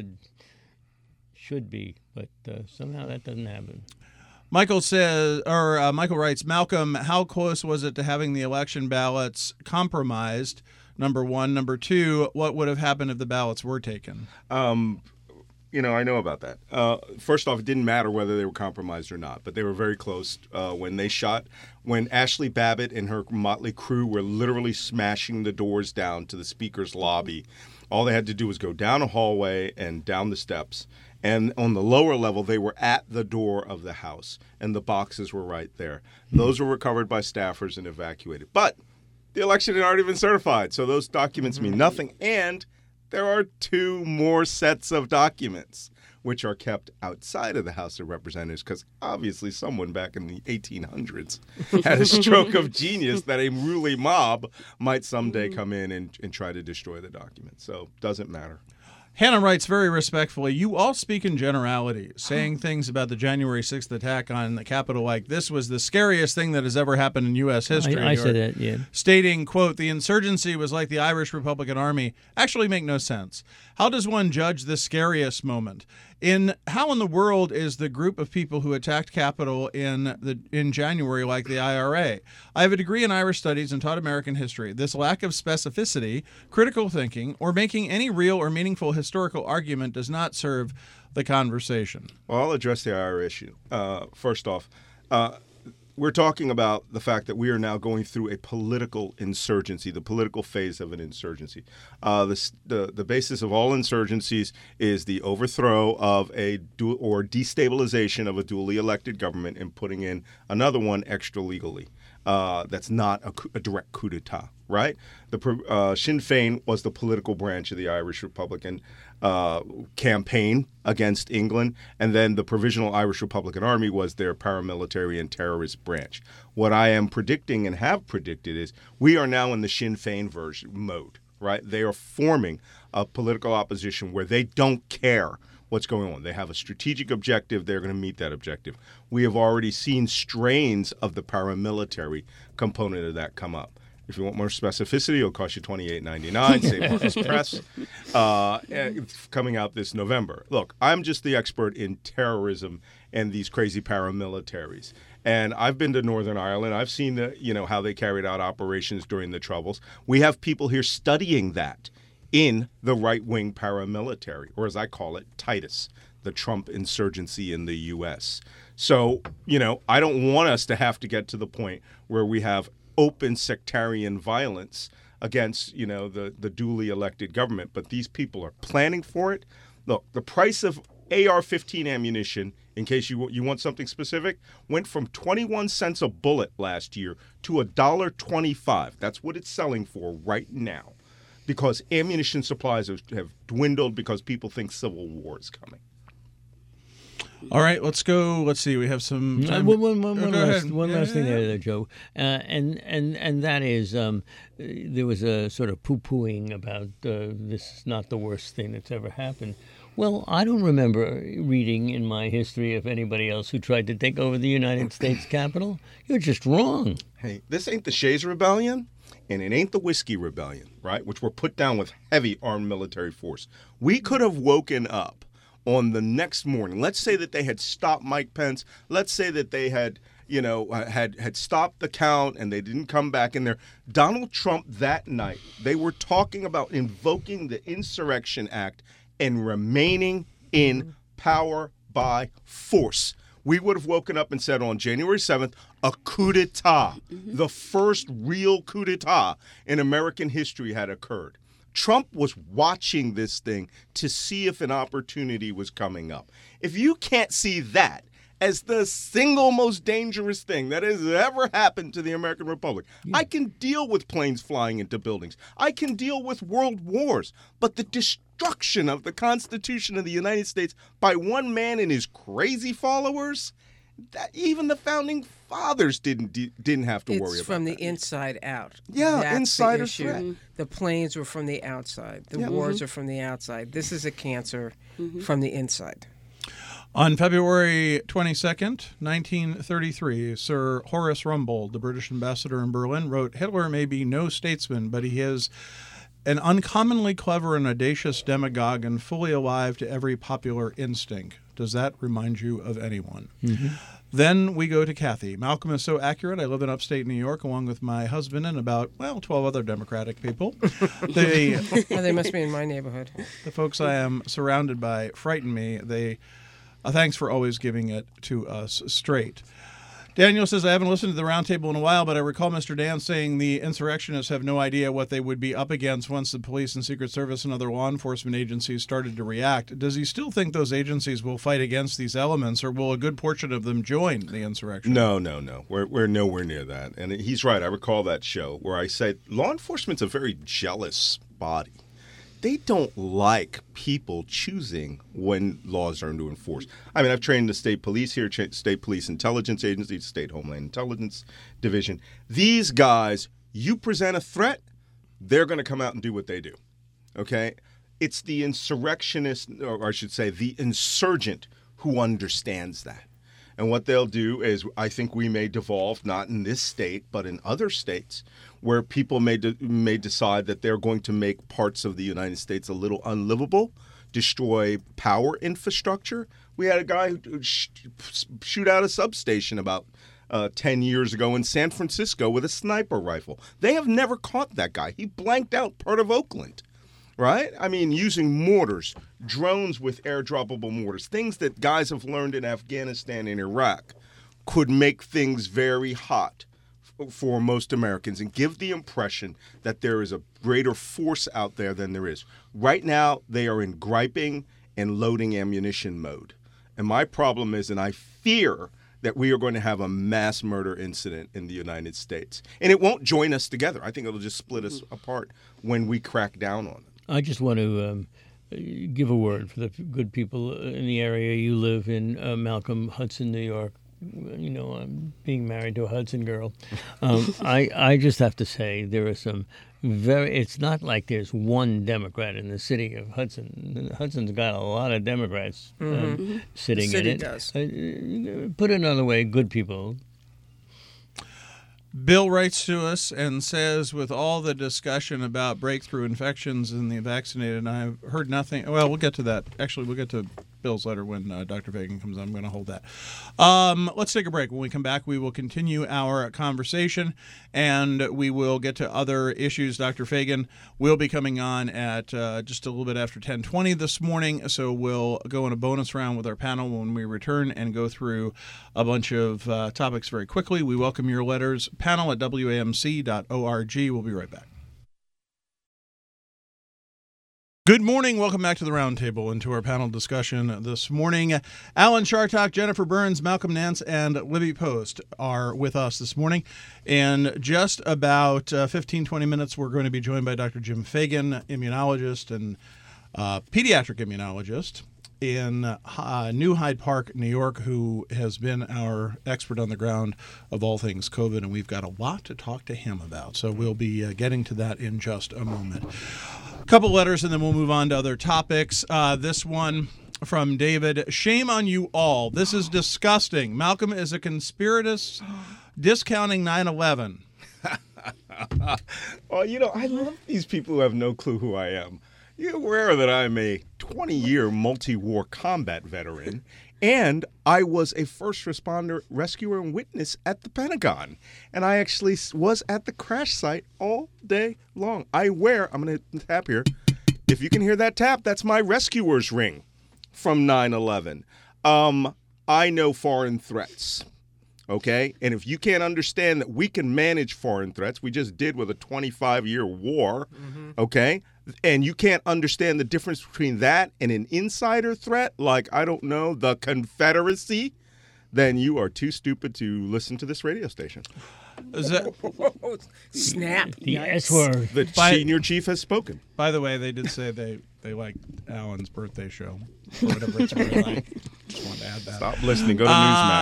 be, but somehow that doesn't happen. Michael says, or Michael writes, Malcolm, how close was it to having the election ballots compromised? Number one. Number two, what would have happened if the ballots were taken? I know about that. First off, it didn't matter whether they were compromised or not, but they were very close when they shot. When Ashley Babbitt and her motley crew were literally smashing the doors down to the speaker's lobby, all they had to do was go down a hallway and down the steps. And on the lower level, they were at the door of the house, and the boxes were right there. Those were recovered by staffers and evacuated. But the election had already been certified, so those documents mean nothing. And there are two more sets of documents, which are kept outside of the House of Representatives, because obviously someone back in the 1800s had a stroke of genius that a ruling mob might someday come in and try to destroy the documents. So it doesn't matter. Hannah writes very respectfully, you all speak in generality, saying things about the January 6th attack on the Capitol like this was the scariest thing that has ever happened in U.S. history. I said that, yeah. Stating, quote, the insurgency was like the Irish Republican Army actually make no sense. How does one judge the scariest moment? How in the world is the group of people who attacked Capitol in January like the IRA? I have a degree in Irish studies and taught American history. This lack of specificity, critical thinking, or making any real or meaningful historical argument does not serve the conversation. Well, I'll address the IRA issue. First off, we're talking about the fact that we are now going through a political insurgency, the political phase of an insurgency. The basis of all insurgencies is the overthrow of or destabilization of a duly elected government and putting in another one extra legally. That's not a direct coup d'etat, right? Sinn Féin was the political branch of the Irish Republican campaign against England, and then the Provisional Irish Republican Army was their paramilitary and terrorist branch. What I am predicting and have predicted is we are now in the Sinn Féin mode, right? They are forming a political opposition where they don't care what's going on. They have a strategic objective. They're going to meet that objective. We have already seen strains of the paramilitary component of that come up. If you want more specificity, it'll cost you $28.99. St. Marcus Press, coming out this November. Look, I'm just the expert in terrorism and these crazy paramilitaries. And I've been to Northern Ireland. I've seen how they carried out operations during the Troubles. We have people here studying that in the right-wing paramilitary, or as I call it, Titus, the Trump insurgency in the U.S. So, I don't want us to have to get to the point where we have open sectarian violence against, the duly elected government. But these people are planning for it. Look, the price of AR-15 ammunition, in case you want something specific, went from 21 cents a bullet last year to $1.25. That's what it's selling for right now, because ammunition supplies have dwindled because people think civil war is coming. All right, let's go. Let's see. We have some time. One last thing there, Joe, and that is there was a sort of poo-pooing about this is not the worst thing that's ever happened. Well, I don't remember reading in my history of anybody else who tried to take over the United States Capitol. You're just wrong. Hey, this ain't the Shays Rebellion, and it ain't the Whiskey Rebellion, right, which were put down with heavy armed military force. We could have woken up on the next morning. Let's say that they had stopped Mike Pence. Let's say that they had, had stopped the count and they didn't come back in there. Donald Trump that night, they were talking about invoking the Insurrection Act and remaining in power by force. We would have woken up and said on January 7th, a coup d'etat, the first real coup d'etat in American history had occurred. Trump was watching this thing to see if an opportunity was coming up. If you can't see that as the single most dangerous thing that has ever happened to the American Republic, I can deal with planes flying into buildings. I can deal with world wars. But the destruction of the Constitution of the United States by one man and his crazy followers, that even the founding fathers didn't have to worry about. It's from the inside out. Yeah, that's insider the issue. threat. The planes were from the outside. The wars are from the outside. This is a cancer from the inside. On February 22nd, 1933, Sir Horace Rumbold, the British ambassador in Berlin, wrote, "Hitler may be no statesman, but he is an uncommonly clever and audacious demagogue and fully alive to every popular instinct." Does that remind you of anyone? Then we go to Kathy. "Malcolm is so accurate. I live in upstate New York along with my husband and about, 12 other Democratic people. They must be in my neighborhood. The folks I am surrounded by frighten me. Thanks for always giving it to us straight." Daniel says, "I haven't listened to the roundtable in a while, but I recall Mr. Dan saying the insurrectionists have no idea what they would be up against once the police and Secret Service and other law enforcement agencies started to react. Does he still think those agencies will fight against these elements, or will a good portion of them join the insurrection?" No. We're nowhere near that. And he's right. I recall that show where I said law enforcement's a very jealous body. They don't like people choosing when laws are to enforce. I mean, I've trained the state police here, state police intelligence agency, state homeland intelligence division. These guys, you present a threat, they're going to come out and do what they do. Okay? It's the insurrectionist, or I should say the insurgent, who understands that. And what they'll do is, I think we may devolve, not in this state, but in other states, where people may decide that they're going to make parts of the United States a little unlivable, destroy power infrastructure. We had a guy who shoot out a substation about 10 years ago in San Francisco with a sniper rifle. They have never caught that guy. He blanked out part of Oakland. Right? I mean, using mortars, drones with air-droppable mortars, things that guys have learned in Afghanistan and Iraq could make things very hot for most Americans and give the impression that there is a greater force out there than there is. Right now, they are in griping and loading ammunition mode. And my problem is, and I fear that we are going to have a mass murder incident in the United States. And it won't join us together. I think it'll just split us apart when we crack down on it. I just want to give a word for the good people in the area you live in, Malcolm, Hudson, New York. I'm being married to a Hudson girl. I just have to say there are some it's not like there's one Democrat in the city of Hudson. Hudson's got a lot of Democrats sitting in it. Does. Put it another way, good people. Bill writes to us and says, with all the discussion about breakthrough infections in the vaccinated, I've heard nothing. Well, we'll get to that. Actually, we'll get to Bill's letter when Dr. Fagan comes on. I'm going to hold that. Let's take a break. When we come back, we will continue our conversation, and we will get to other issues. Dr. Fagan will be coming on at just a little bit after 10:20 this morning, so we'll go in a bonus round with our panel when we return and go through a bunch of topics very quickly. We welcome your letters. Panel at WAMC.org. We'll be right back. Good morning. Welcome back to the Roundtable and to our panel discussion this morning. Alan Chartock, Jennifer Burns, Malcolm Nance, and Libby Post are with us this morning. In just about 15, 20 minutes, we're going to be joined by Dr. Jim Fagan, immunologist and pediatric immunologist in New Hyde Park, New York, who has been our expert on the ground of all things COVID, and we've got a lot to talk to him about. So we'll be getting to that in just a moment. A couple letters, and then we'll move on to other topics. This one from David. Shame on you all. This is disgusting. Malcolm is a conspiratist discounting 9/11. Oh, I love these people who have no clue who I am. You're aware that I'm a 20-year multi-war combat veteran, and I was a first responder, rescuer, and witness at the Pentagon. And I actually was at the crash site all day long. I'm going to tap here. If you can hear that tap, that's my rescuer's ring from 9/11. I know foreign threats. Okay? And if you can't understand that we can manage foreign threats, we just did with a 25-year war, okay? And you can't understand the difference between that and an insider threat, like, I don't know, the Confederacy, then you are too stupid to listen to this radio station. Is that, snap. The S word. The senior chief has spoken. by the way, they did say they liked Alan's birthday show, or whatever it's really like. Just wanted to add that. Stop listening. Go to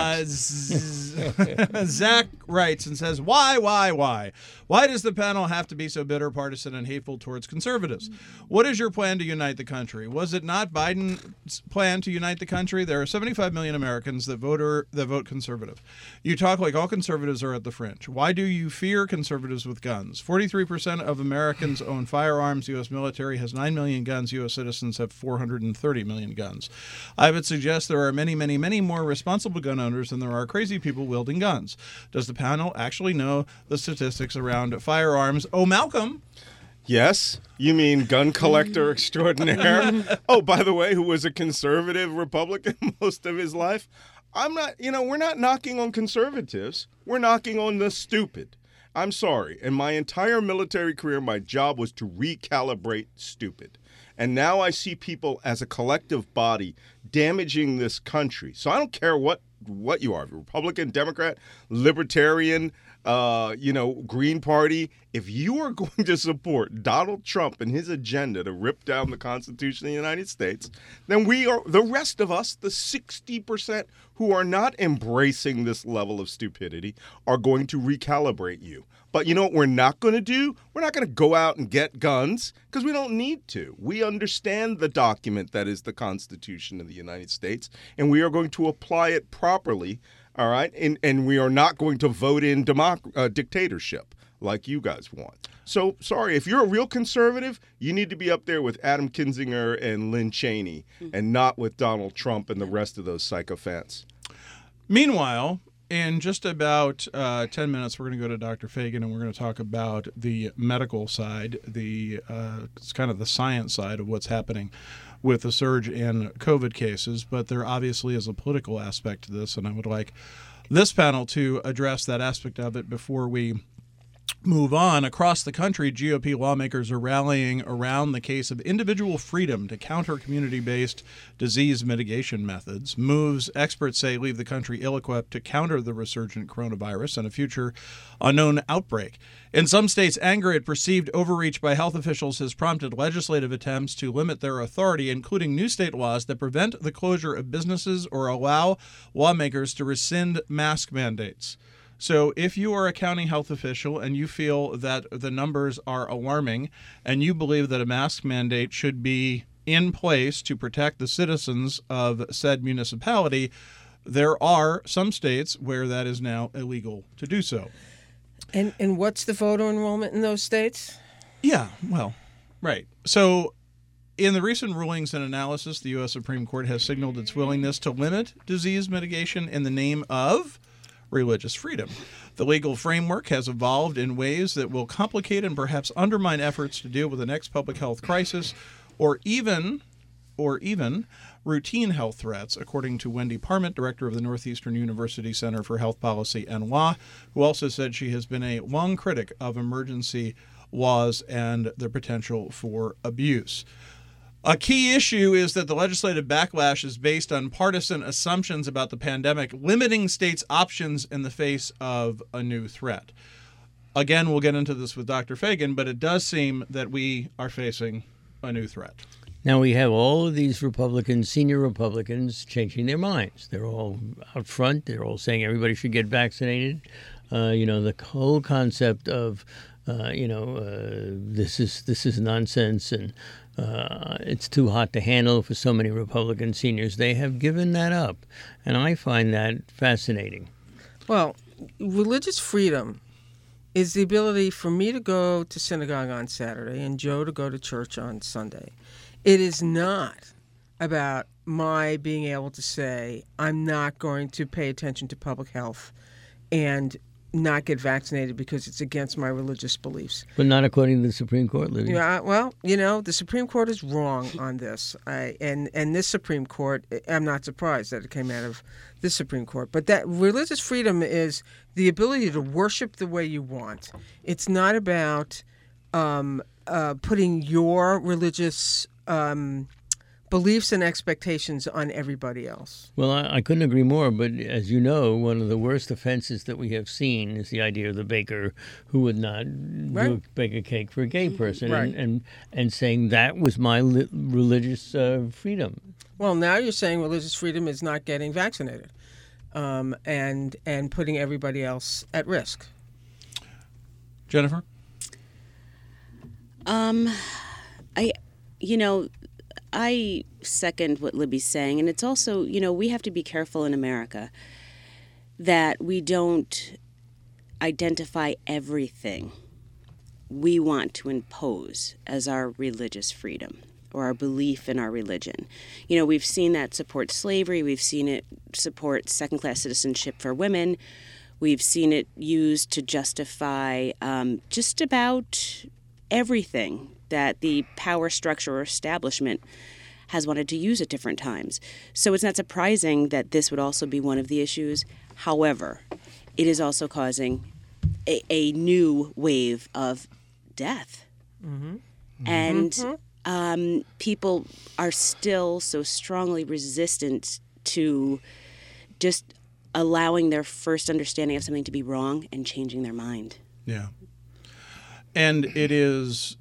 Newsmax. Zach writes and says, why? Why does the panel have to be so bitter, partisan, and hateful towards conservatives? What is your plan to unite the country? Was it not Biden's plan to unite the country? There are 75 million Americans that vote conservative. You talk like all conservatives are at the fringe. Why do you fear conservatives with guns? 43% of Americans own firearms. U.S. military has 9 million guns. U.S. citizens have 430 million guns. I would suggest there are many, many, many more responsible gun owners than there are crazy people wielding guns. Does the panel actually know the statistics around firearms? Oh, Malcolm. Yes, you mean gun collector extraordinaire? Oh, by the way, who was a conservative Republican most of his life? I'm not, we're not knocking on conservatives. We're knocking on the stupid. I'm sorry. In my entire military career, my job was to recalibrate stupid. And now I see people as a collective body damaging this country. So I don't care what you are, Republican, Democrat, Libertarian, Green Party. If you are going to support Donald Trump and his agenda to rip down the Constitution of the United States, then we are, the rest of us, the 60% who are not embracing this level of stupidity, are going to recalibrate you. But you know what we're not going to do? We're not going to go out and get guns because we don't need to. We understand the document that is the Constitution of the United States, and we are going to apply it properly, all right? And we are not going to vote in dictatorship like you guys want. So, sorry, if you're a real conservative, you need to be up there with Adam Kinzinger and Lynn Cheney and not with Donald Trump and the rest of those sycophants. Meanwhile, in just about 10 minutes, we're going to go to Dr. Fagan, and we're going to talk about the medical side, it's kind of the science side of what's happening with the surge in COVID cases. But there obviously is a political aspect to this, and I would like this panel to address that aspect of it before we move on, across the country, GOP lawmakers are rallying around the case of individual freedom to counter community-based disease mitigation methods. Moves, experts say, leave the country ill-equipped to counter the resurgent coronavirus and a future unknown outbreak. In some states, anger at perceived overreach by health officials has prompted legislative attempts to limit their authority, including new state laws that prevent the closure of businesses or allow lawmakers to rescind mask mandates. So if you are a county health official and you feel that the numbers are alarming and you believe that a mask mandate should be in place to protect the citizens of said municipality, there are some states where that is now illegal to do so. And what's the voter enrollment in those states? Yeah, well, right. So in the recent rulings and analysis, the U.S. Supreme Court has signaled its willingness to limit disease mitigation in the name of religious freedom. The legal framework has evolved in ways that will complicate and perhaps undermine efforts to deal with the next public health crisis or even routine health threats, according to Wendy Parment, director of the Northeastern University Center for Health Policy and Law, who also said she has been a long critic of emergency laws and their potential for abuse. A key issue is that the legislative backlash is based on partisan assumptions about the pandemic, limiting states' options in the face of a new threat. Again, we'll get into this with Dr. Fagan, but it does seem that we are facing a new threat. Now we have all of these Republicans, senior Republicans, changing their minds. They're all out front. They're all saying everybody should get vaccinated. The whole concept of, this is nonsense and it's too hot to handle for so many Republican seniors. They have given that up, and I find that fascinating. Well, religious freedom is the ability for me to go to synagogue on Saturday and Joe to go to church on Sunday. It is not about my being able to say, I'm not going to pay attention to public health and not get vaccinated because it's against my religious beliefs. But not according to the Supreme Court, Libby. Yeah, well, the Supreme Court is wrong on this. And this Supreme Court, I'm not surprised that it came out of this Supreme Court. But that religious freedom is the ability to worship the way you want. It's not about putting your religious beliefs and expectations on everybody else. Well, I couldn't agree more, but as you know, one of the worst offenses that we have seen is the idea of the baker who would not bake a cake for a gay person, and saying that was my religious freedom. Well, now you're saying religious freedom is not getting vaccinated and putting everybody else at risk. Jennifer? I second what Libby's saying, and it's also, we have to be careful in America that we don't identify everything we want to impose as our religious freedom or our belief in our religion. We've seen that support slavery. We've seen it support second-class citizenship for women. We've seen it used to justify just about everything that the power structure or establishment has wanted to use at different times. So it's not surprising that this would also be one of the issues. However, it is also causing a new wave of death. Mm-hmm. And people are still so strongly resistant to just allowing their first understanding of something to be wrong and changing their mind. Yeah. And it is,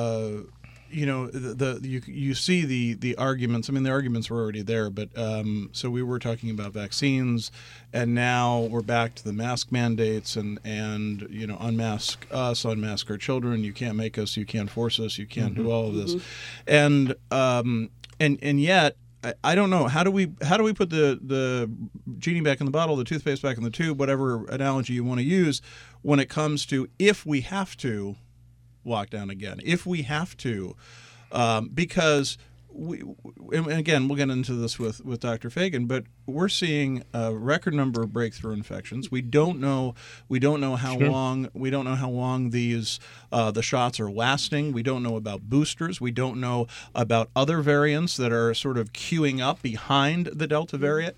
you see the arguments. I mean, the arguments were already there, but so we were talking about vaccines, and now we're back to the mask mandates and unmask us, unmask our children. You can't make us, you can't force us, you can't do all of this, and yet. I don't know. How do we put the genie back in the bottle, the toothpaste back in the tube, whatever analogy you want to use, when it comes to if we have to lock down again, if we have to, because and again, we'll get into this with Dr. Fagan, but we're seeing a record number of breakthrough infections. We don't know how long. We don't know how long these the shots are lasting. We don't know about boosters. We don't know about other variants that are sort of queuing up behind the Delta variant.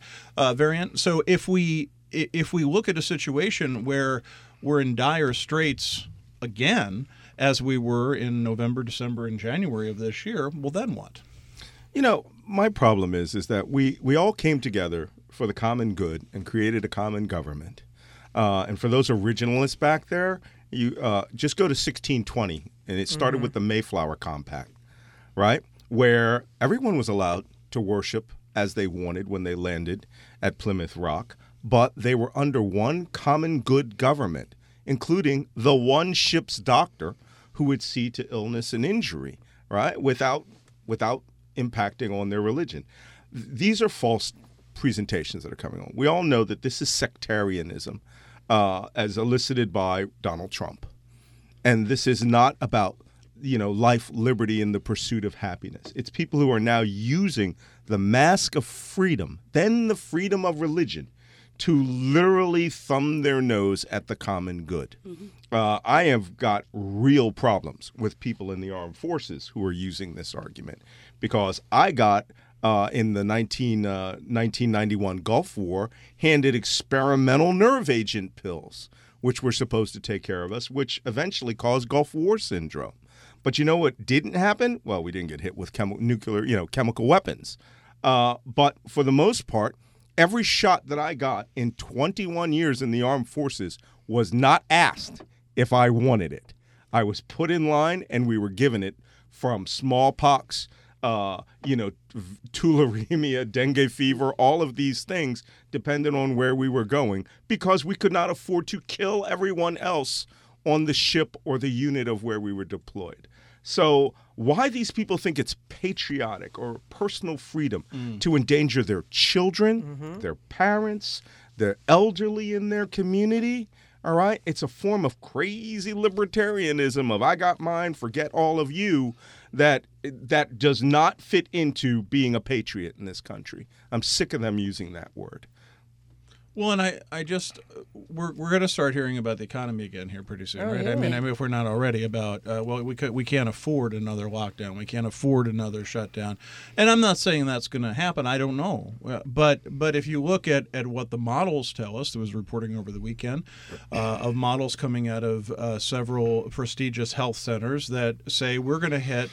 So if we look at a situation where we're in dire straits again as we were in November, December, and January of this year, well, then what? My problem is that we all came together for the common good and created a common government. And for those originalists back there, you just go to 1620, and it started with the Mayflower Compact, right, where everyone was allowed to worship as they wanted when they landed at Plymouth Rock, but they were under one common good government, including the one ship's doctor who would see to illness and injury, right, without impacting on their religion. These are false presentations that are coming on. We all know that this is sectarianism, as elicited by Donald Trump. And this is not about, life, liberty, and the pursuit of happiness. It's people who are now using the mask of freedom, then the freedom of religion, to literally thumb their nose at the common good. I have got real problems with people in the armed forces who are using this argument, because I got, in the 1991 Gulf War, handed experimental nerve agent pills, which were supposed to take care of us, which eventually caused Gulf War syndrome. But you know what didn't happen? Well, we didn't get hit with chemical weapons. But for the most part, every shot that I got in 21 years in the armed forces was not asked if I wanted it. I was put in line, and we were given it, from smallpox, tularemia, dengue fever, all of these things, depending on where we were going, because we could not afford to kill everyone else on the ship or the unit of where we were deployed. So why these people think it's patriotic or personal freedom to endanger their children, their parents, their elderly in their community, all right? It's a form of crazy libertarianism of I got mine, forget all of you, that does not fit into being a patriot in this country. I'm sick of them using that word. Well, and we're going to start hearing about the economy again here pretty soon, right? Really? I mean, if we're not already, about we can't afford another lockdown, we can't afford another shutdown, and I'm not saying that's going to happen. I don't know, but if you look at what the models tell us, there was reporting over the weekend of models coming out of several prestigious health centers that say we're going to hit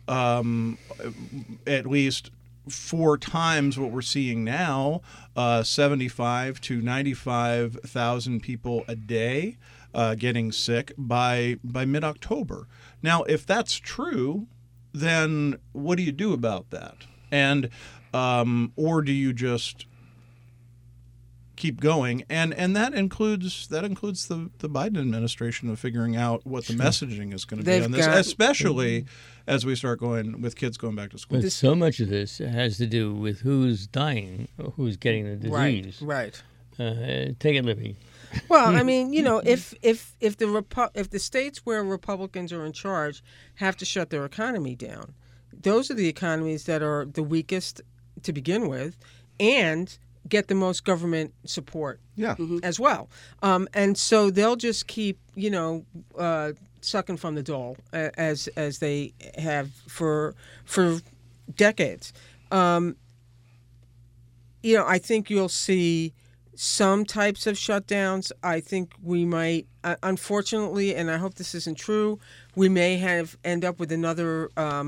at least 4 times what we're seeing now, 75 to 95,000 people a day getting sick by mid-October. Now, if that's true, then what do you do about that? And or do you just keep going? And that includes the Biden administration of figuring out what the messaging is going to be on this, especially as we start going with kids going back to school. But so much of this has to do with who's dying, or who's getting the disease. Right. Take it, Libby. Well, I mean, if the states where Republicans are in charge have to shut their economy down, those are the economies that are the weakest to begin with, and get the most government support as well. And so they'll just keep, sucking from the dole as they have for decades. I think you'll see some types of shutdowns. I think we might, unfortunately, and I hope this isn't true, we may end up with another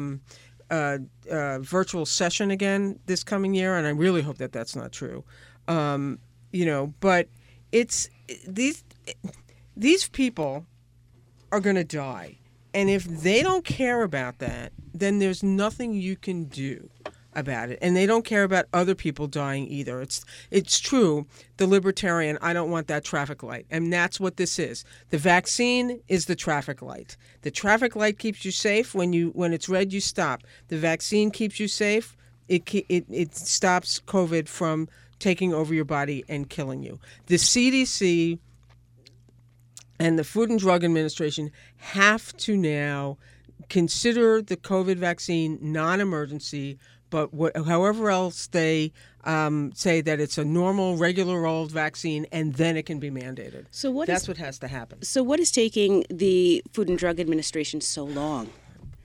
virtual session again this coming year, and I really hope that that's not true. But it's these people are going to die, and if they don't care about that, then there's nothing you can do about it. And they don't care about other people dying either. It's true. The libertarian, I don't want that traffic light, and that's what this is. The vaccine is the traffic light. The traffic light keeps you safe. When it's red, you stop. The vaccine keeps you safe. It stops COVID from taking over your body and killing you. The CDC and the Food and Drug Administration have to now consider the COVID vaccine non-emergency, but however else they say that it's a normal, regular old vaccine, and then it can be mandated. So that's what has to happen. So what is taking the Food and Drug Administration so long?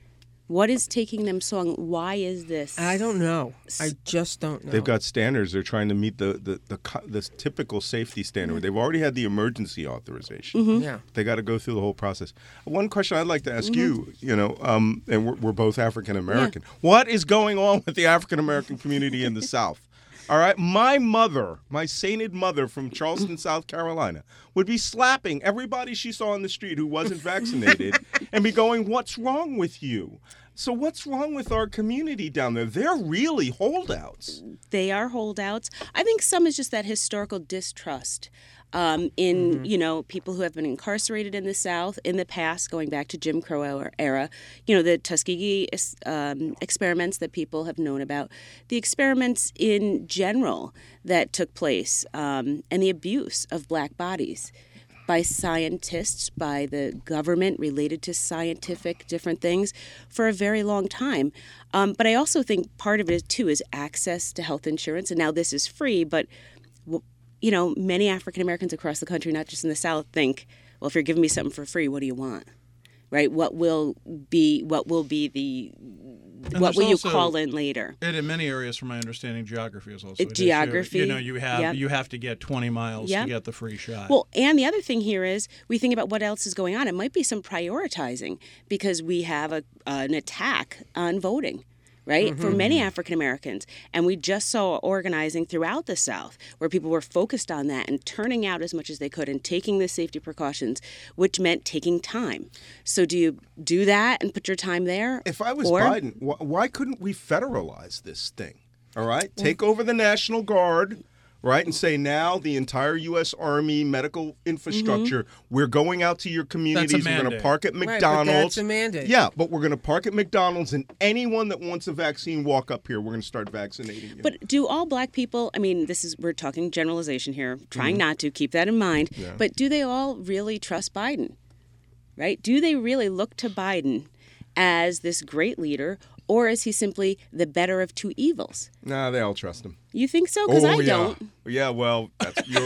What is taking them so long? Why is this? I don't know. I just don't know. They've got standards. They're trying to meet the typical safety standard. They've already had the emergency authorization. Mm-hmm. Yeah. They got to go through the whole process. One question I'd like to ask you, and we're both African American. Yeah. What is going on with the African American community in the South? All right, my sainted mother from Charleston, South Carolina, would be slapping everybody she saw on the street who wasn't vaccinated and be going, "What's wrong with you?" So what's wrong with our community down there? They're really holdouts. They are holdouts. I think some is just that historical distrust in people who have been incarcerated in the South in the past, going back to Jim Crow era. The Tuskegee experiments that people have known about, the experiments in general that took place, and the abuse of black bodies by scientists, by the government related to scientific different things for a very long time. But I also think part of it, too, is access to health insurance. And now this is free, but many African Americans across the country, not just in the South, think, well, if you're giving me something for free, what do you want? Right? What will you call in later? And in many areas, from my understanding, geography is also geography. You have to get 20 miles to get the free shot. Well, and the other thing here is we think about what else is going on. It might be some prioritizing because we have an attack on voting. Right? For many African Americans. And we just saw organizing throughout the South where people were focused on that and turning out as much as they could and taking the safety precautions, which meant taking time. So do you do that and put your time there? If I was Biden, why couldn't we federalize this thing? All right? Take over the National Guard. Right, and say now the entire U.S. Army medical infrastructure, we're going out to your communities. We're going to park at McDonald's. Right, but that's a mandate. Yeah, but we're going to park at McDonald's, and anyone that wants a vaccine, walk up here. We're going to start vaccinating you. But do all black people? I mean, we're talking generalization here. Trying not to keep that in mind. Yeah. But do they all really trust Biden? Right? Do they really look to Biden as this great leader? Or is he simply the better of two evils? Nah, they all trust him. You think so? Because I don't. Yeah, well, that's you.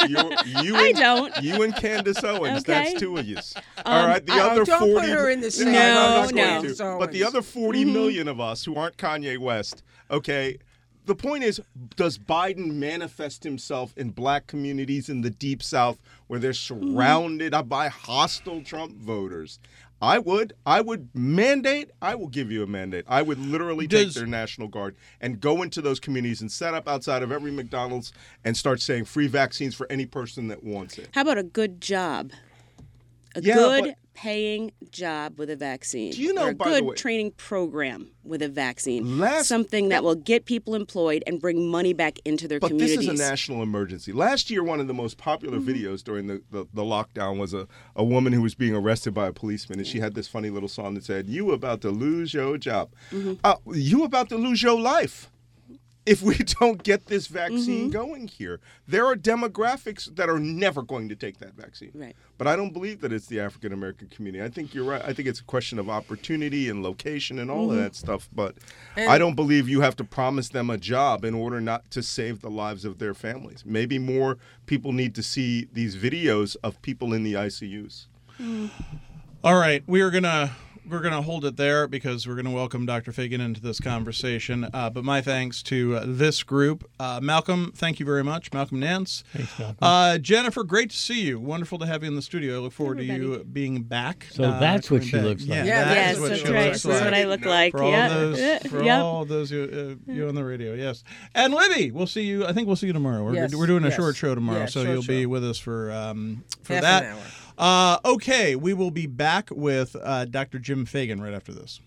I don't. You and Candace Owens. Okay. That's two of you. All right, the other don't 40. Put her in the same. No. But the other 40 million of us who aren't Kanye West. Okay. The point is, does Biden manifest himself in black communities in the Deep South where they're surrounded by hostile Trump voters? I would mandate. I will give you a mandate. I would literally take their National Guard and go into those communities and set up outside of every McDonald's and start saying free vaccines for any person that wants it. How about a good job? Good paying job with a vaccine. Do you know, or a by the way, good training program with a vaccine. Something that will get people employed and bring money back into their communities. But this is a national emergency. Last year, one of the most popular videos during the lockdown was a woman who was being arrested by a policeman, and she had this funny little song that said, "You about to lose your job. You about to lose your life." If we don't get this vaccine going here, there are demographics that are never going to take that vaccine. Right. But I don't believe that it's the African American community. I think you're right. I think it's a question of opportunity and location and all of that stuff. But I don't believe you have to promise them a job in order not to save the lives of their families. Maybe more people need to see these videos of people in the ICUs. All right, we're gonna hold it there because we're gonna welcome Dr. Fagan into this conversation. But my thanks to this group. Malcolm, thank you very much. Malcolm Nance. Thanks, Malcolm. Jennifer, great to see you. Wonderful to have you in the studio. I look forward to you being back. So that's what she looks like. Yes, that's right. That's what I look like. For all those you on the radio, yes. And Libby, we'll see you. I think we'll see you tomorrow. We're doing a short show tomorrow, so you'll be with us for half that. An hour. Okay, we will be back with Dr. Jim Fagan right after this.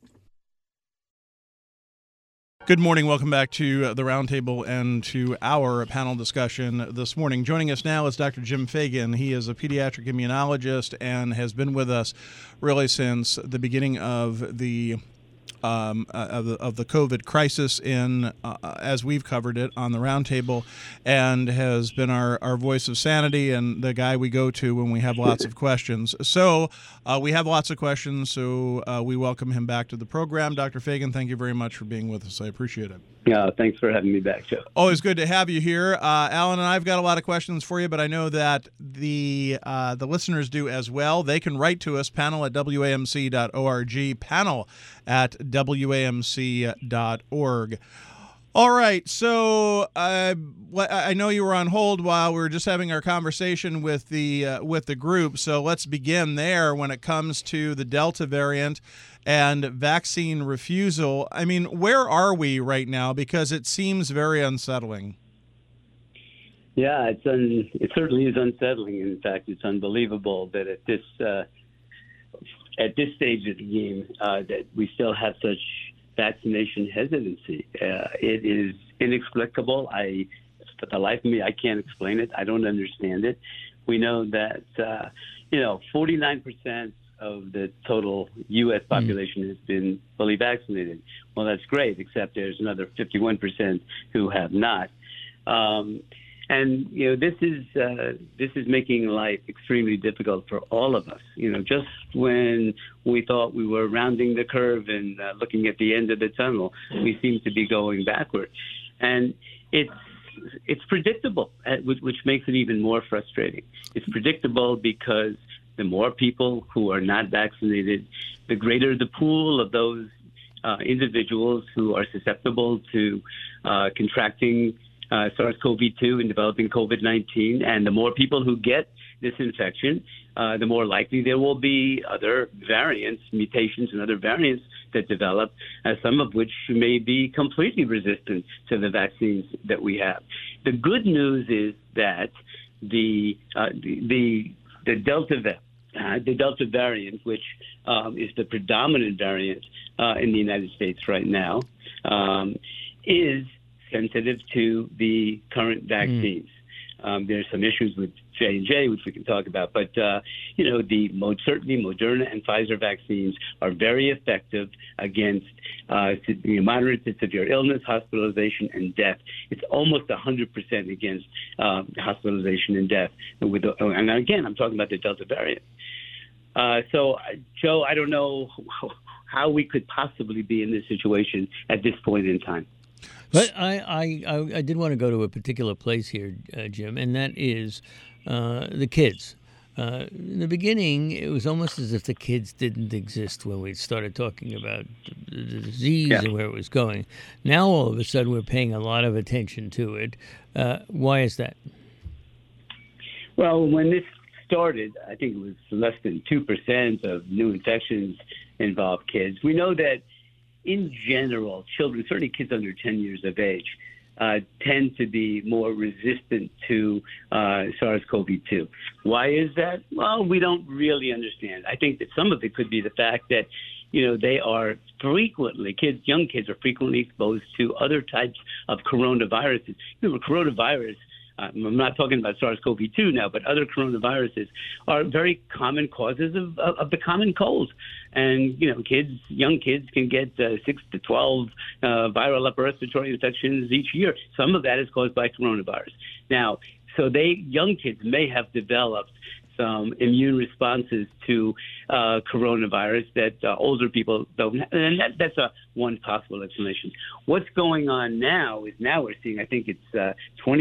Good morning. Welcome back to the Roundtable and to our panel discussion this morning. Joining us now is Dr. Jim Fagan. He is a pediatric immunologist and has been with us really since the beginning of the COVID crisis as we've covered it on the Roundtable, and has been our voice of sanity and the guy we go to when we have lots of questions. So we have lots of questions, so we welcome him back to the program. Dr. Fagan, thank you very much for being with us. I appreciate it. Thanks for having me back, Joe. Always good to have you here. Alan and I've got a lot of questions for you, but I know that the listeners do as well. They can write to us, panel@wamc.org, panel@wamc.org. All right, so I know you were on hold while we were just having our conversation with the group, so let's begin there when it comes to the Delta variant and vaccine refusal. I mean, where are we right now? Because it seems very unsettling. Yeah, it certainly is unsettling. In fact, it's unbelievable that at this stage of the game that we still have such vaccination hesitancy. It is inexplicable. For the life of me, I can't explain it. I don't understand it. We know that 49% of the total U.S. population has been fully vaccinated. Well, that's great, except there's another 51% who have not. And this is making life extremely difficult for all of us. Just when we thought we were rounding the curve and looking at the end of the tunnel, we seem to be going backward, and it's predictable, which makes it even more frustrating. It's predictable because the more people who are not vaccinated, the greater the pool of those individuals who are susceptible to contracting SARS-CoV-2 and developing COVID-19, and the more people who get this infection, the more likely there will be other variants, mutations and other variants that develop, some of which may be completely resistant to the vaccines that we have. The good news is that the Delta variant, which is the predominant variant in the United States right now, is sensitive to the current vaccines. There's some issues with J&J, which we can talk about, but certainly Moderna and Pfizer vaccines are very effective against moderate to severe illness, hospitalization, and death. It's almost 100% against hospitalization and death. And again, I'm talking about the Delta variant. So, Joe, I don't know how we could possibly be in this situation at this point in time. But I did want to go to a particular place here, Jim, and that is the kids. In the beginning, it was almost as if the kids didn't exist when we started talking about the disease and where it was going. Now, all of a sudden, we're paying a lot of attention to it. Why is that? Well, when this started, I think it was less than 2% of new infections involved kids. We know that in general, children, certainly kids under 10 years of age, tend to be more resistant to SARS-CoV-2. Why is that? Well, we don't really understand. I think that some of it could be the fact that, they are frequently, young kids are frequently exposed to other types of coronaviruses. Coronavirus, I'm not talking about SARS-CoV-2 now, but other coronaviruses are very common causes of the common cold. And, young kids can get 6 to 12 viral upper respiratory infections each year. Some of that is caused by coronavirus. Now, so young kids may have developed some immune responses to coronavirus that older people don't have. And that's one possible explanation. What's going on now is we're seeing, I think it's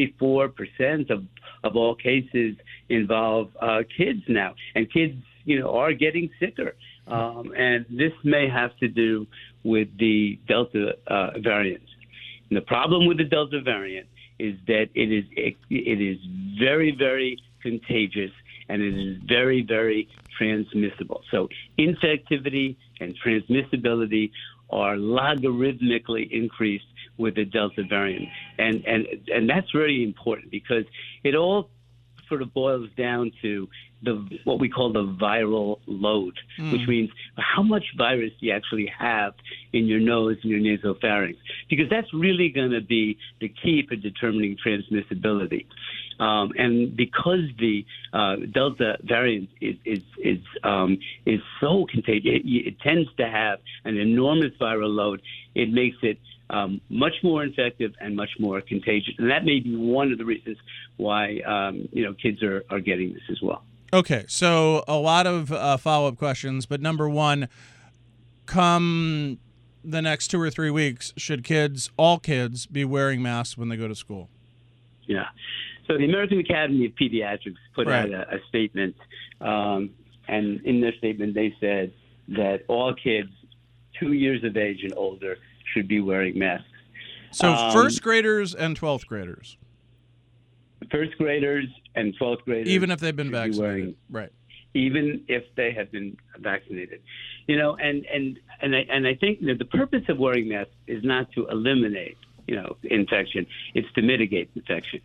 24% of all cases involve kids now. And kids, are getting sicker. And this may have to do with the Delta variant. And the problem with the Delta variant is that it is very, very contagious, and it is very, very transmissible. So infectivity and transmissibility are logarithmically increased with the Delta variant. And that's really important because it all sort of boils down to what we call the viral load, which means how much virus do you actually have in your nose and your nasopharynx, because that's really going to be the key for determining transmissibility. And because the Delta variant is so contagious, it tends to have an enormous viral load. It makes it much more infective and much more contagious, and that may be one of the reasons why kids are getting this as well. Okay, so a lot of follow-up questions, but number one, come the next 2 or 3 weeks should all kids, be wearing masks when they go to school? Yeah. So the American Academy of Pediatrics put out a statement, and in their statement they said that all kids 2 years of age and older should be wearing masks. So first graders and 12th graders. First graders and 12th graders, even if they've been vaccinated, right? Even if they have been vaccinated, and I think the purpose of wearing masks is not to eliminate, infection; it's to mitigate infection.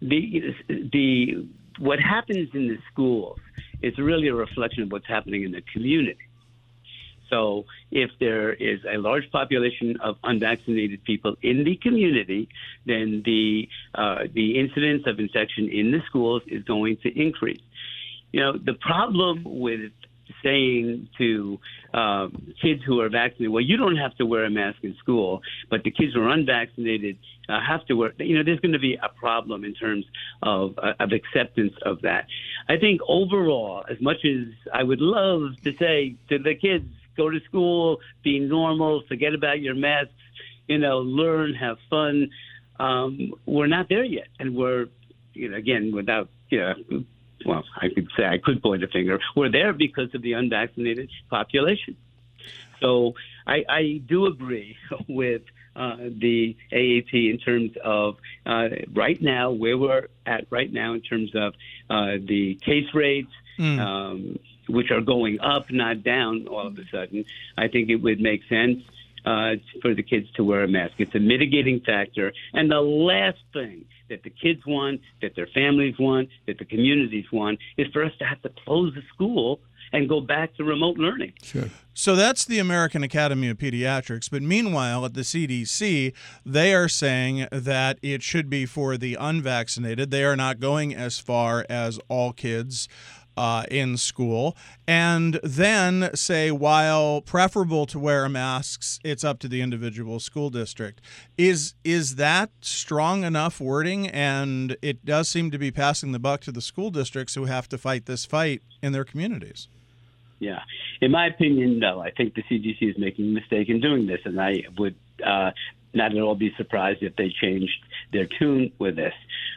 What happens in the schools is really a reflection of what's happening in the community. So if there is a large population of unvaccinated people in the community, then the incidence of infection in the schools is going to increase. The problem with saying to kids who are vaccinated, well, you don't have to wear a mask in school, but the kids who are unvaccinated have to wear, there's going to be a problem in terms of acceptance of that. I think overall, as much as I would love to say to the kids, go to school, be normal, forget about your masks, learn, have fun. We're not there yet. And we're, again, without, well, I could point a finger. We're there because of the unvaccinated population. So I do agree with the AAP in terms of right now, where we're at right now in terms of the case rates, which are going up, not down all of a sudden. I think it would make sense for the kids to wear a mask. It's a mitigating factor. And the last thing that the kids want, that their families want, that the communities want, is for us to have to close the school and go back to remote learning. Sure. So that's the American Academy of Pediatrics. But meanwhile, at the CDC, they are saying that it should be for the unvaccinated. They are not going as far as all kids in school, and then say, while preferable to wear masks, it's up to the individual school district. Is that strong enough wording? And it does seem to be passing the buck to the school districts who have to fight this fight in their communities. Yeah. In my opinion, no. I think the CDC is making a mistake in doing this, and I would not at all be surprised if they changed their tune with this.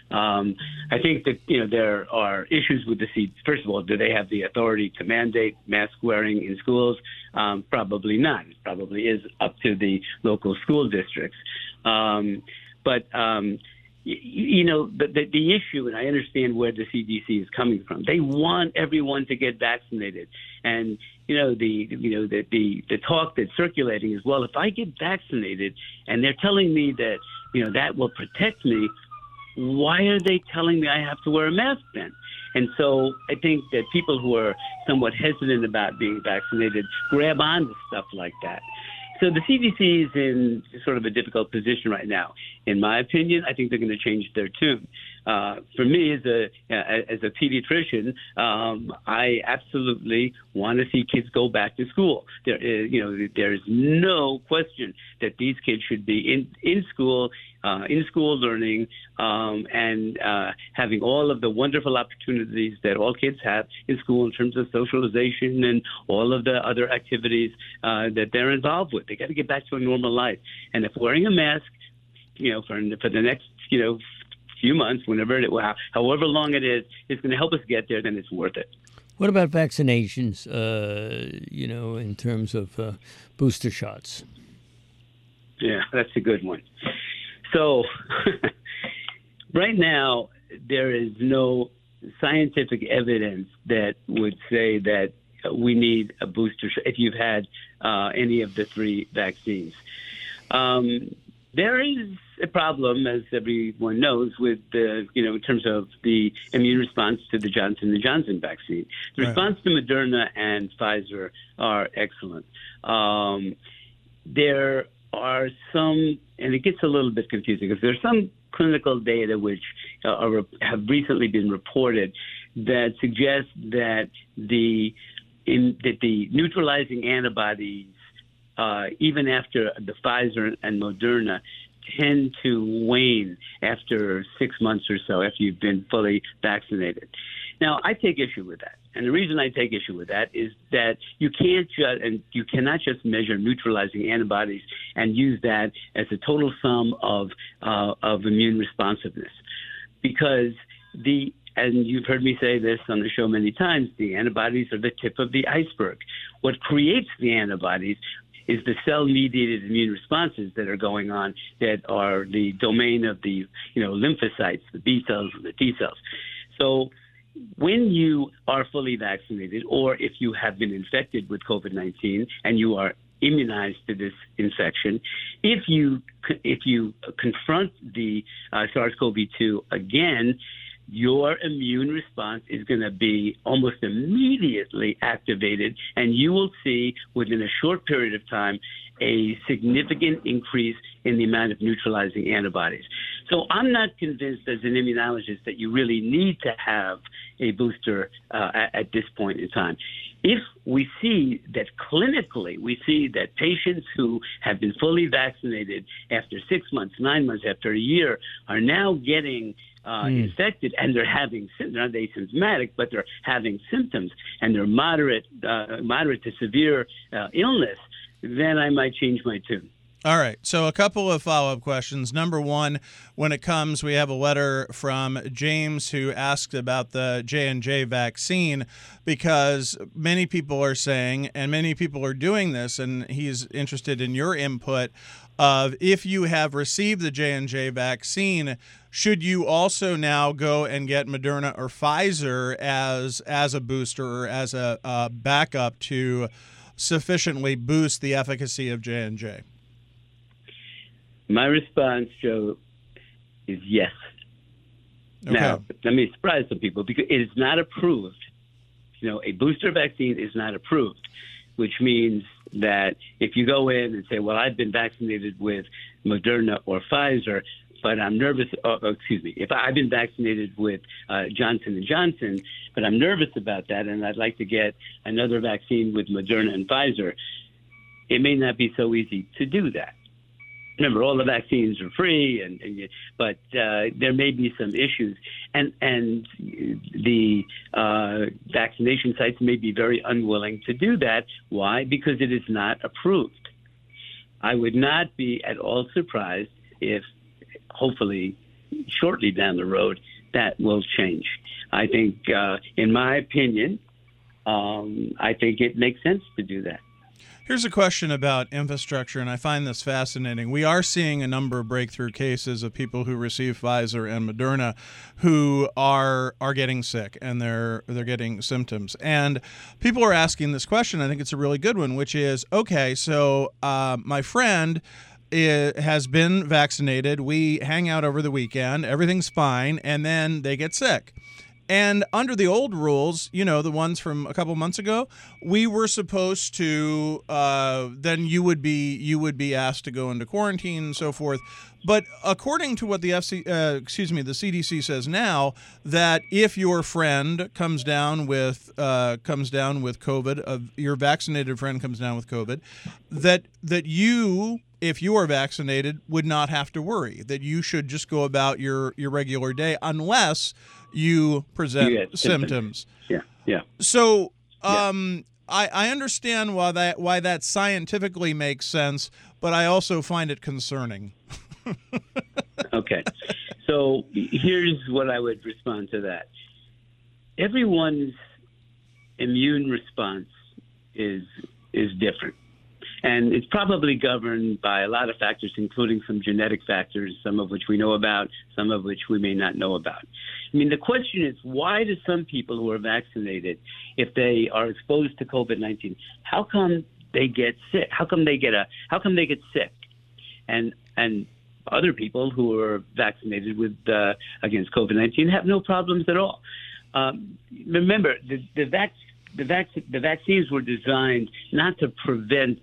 I think that, there are issues with the CDC. First of all, do they have the authority to mandate mask wearing in schools? Probably not. It probably is up to the local school districts. But the issue, and I understand where the CDC is coming from. They want everyone to get vaccinated, and the talk that's circulating is, well, if I get vaccinated, and they're telling me that that will protect me, why are they telling me I have to wear a mask then? And so I think that people who are somewhat hesitant about being vaccinated grab on to stuff like that. So the CDC is in sort of a difficult position right now. In my opinion, I think they're going to change their tune. For me, as a pediatrician, I absolutely want to see kids go back to school. There's no question that these kids should be in school learning, and having all of the wonderful opportunities that all kids have in school in terms of socialization and all of the other activities that they're involved with. They got to get back to a normal life. And if wearing a mask, for the next, few months, however long it is going to help us get there, then it's worth it. What about vaccinations, in terms of booster shots? Yeah, that's a good one. So right now, there is no scientific evidence that would say that we need a booster shot if you've had any of the 3 vaccines. There is a problem, as everyone knows, with in terms of the immune response to the Johnson & Johnson vaccine. The response to Moderna and Pfizer are excellent. There are some, and it gets a little bit confusing, because there's some clinical data which have recently been reported that suggest that the neutralizing antibodies, even after the Pfizer and Moderna, tend to wane after 6 months or so after you've been fully vaccinated. Now, I take issue with that. And the reason I take issue with that is that you cannot just measure neutralizing antibodies and use that as a total sum of immune responsiveness, because and you've heard me say this on the show many times, the antibodies are the tip of the iceberg. What creates the antibodies is the cell-mediated immune responses that are going on, that are the domain of the lymphocytes, the B cells and the T cells. So when you are fully vaccinated, or if you have been infected with COVID-19 and you are immunized to this infection, if you confront the SARS-CoV-2 again, your immune response is going to be almost immediately activated, and you will see within a short period of time a significant increase in the amount of neutralizing antibodies. So I'm not convinced as an immunologist that you really need to have a booster at this point in time. If we see that clinically, we see that patients who have been fully vaccinated after 6 months, 9 months, after a year are now getting infected, and they're not asymptomatic, but they're having symptoms, and they're moderate to severe illness, then I might change my tune. All right. So a couple of follow-up questions. Number one, when it comes, we have a letter from James who asked about the J&J vaccine, because many people are saying, and many people are doing this, and he's interested in your input of, if you have received the J&J vaccine, should you also now go and get Moderna or Pfizer as a booster or as a backup to sufficiently boost the efficacy of J&J? My response, Joe, is yes. Okay. Now, let me surprise some people, because it is not approved. A booster vaccine is not approved, which means that if you go in and say, well, I've been vaccinated with Moderna or Pfizer, but I'm nervous, if I've been vaccinated with Johnson & Johnson, but I'm nervous about that, and I'd like to get another vaccine with Moderna and Pfizer, it may not be so easy to do that. Remember, all the vaccines are free, but there may be some issues, and the vaccination sites may be very unwilling to do that. Why? Because it is not approved. I would not be at all surprised if, hopefully, shortly down the road, that will change. I think, in my opinion, I think it makes sense to do that. Here's a question about infrastructure, and I find this fascinating. We are seeing a number of breakthrough cases of people who receive Pfizer and Moderna who are getting sick, and they're getting symptoms. And people are asking this question. I think it's a really good one, which is, okay, so my friend has been vaccinated. We hang out over the weekend. Everything's fine, and then they get sick. And under the old rules, the ones from a couple months ago, we were supposed to then you would be asked to go into quarantine and so forth. But according to what the CDC says now, that if your friend comes down with COVID, your vaccinated friend comes down with COVID, that you, if you are vaccinated, would not have to worry, that you should just go about your regular day unless you present symptoms. Yeah. So I understand why that scientifically makes sense, but I also find it concerning. Okay. So here's what I would respond to that. Everyone's immune response is different. And it's probably governed by a lot of factors, including some genetic factors, some of which we know about, some of which we may not know about. I mean, the question is, why do some people who are vaccinated, if they are exposed to COVID-19, how come they get sick? How come they get sick? And other people who are vaccinated with against COVID-19 have no problems at all. Remember, the vaccines were designed not to prevent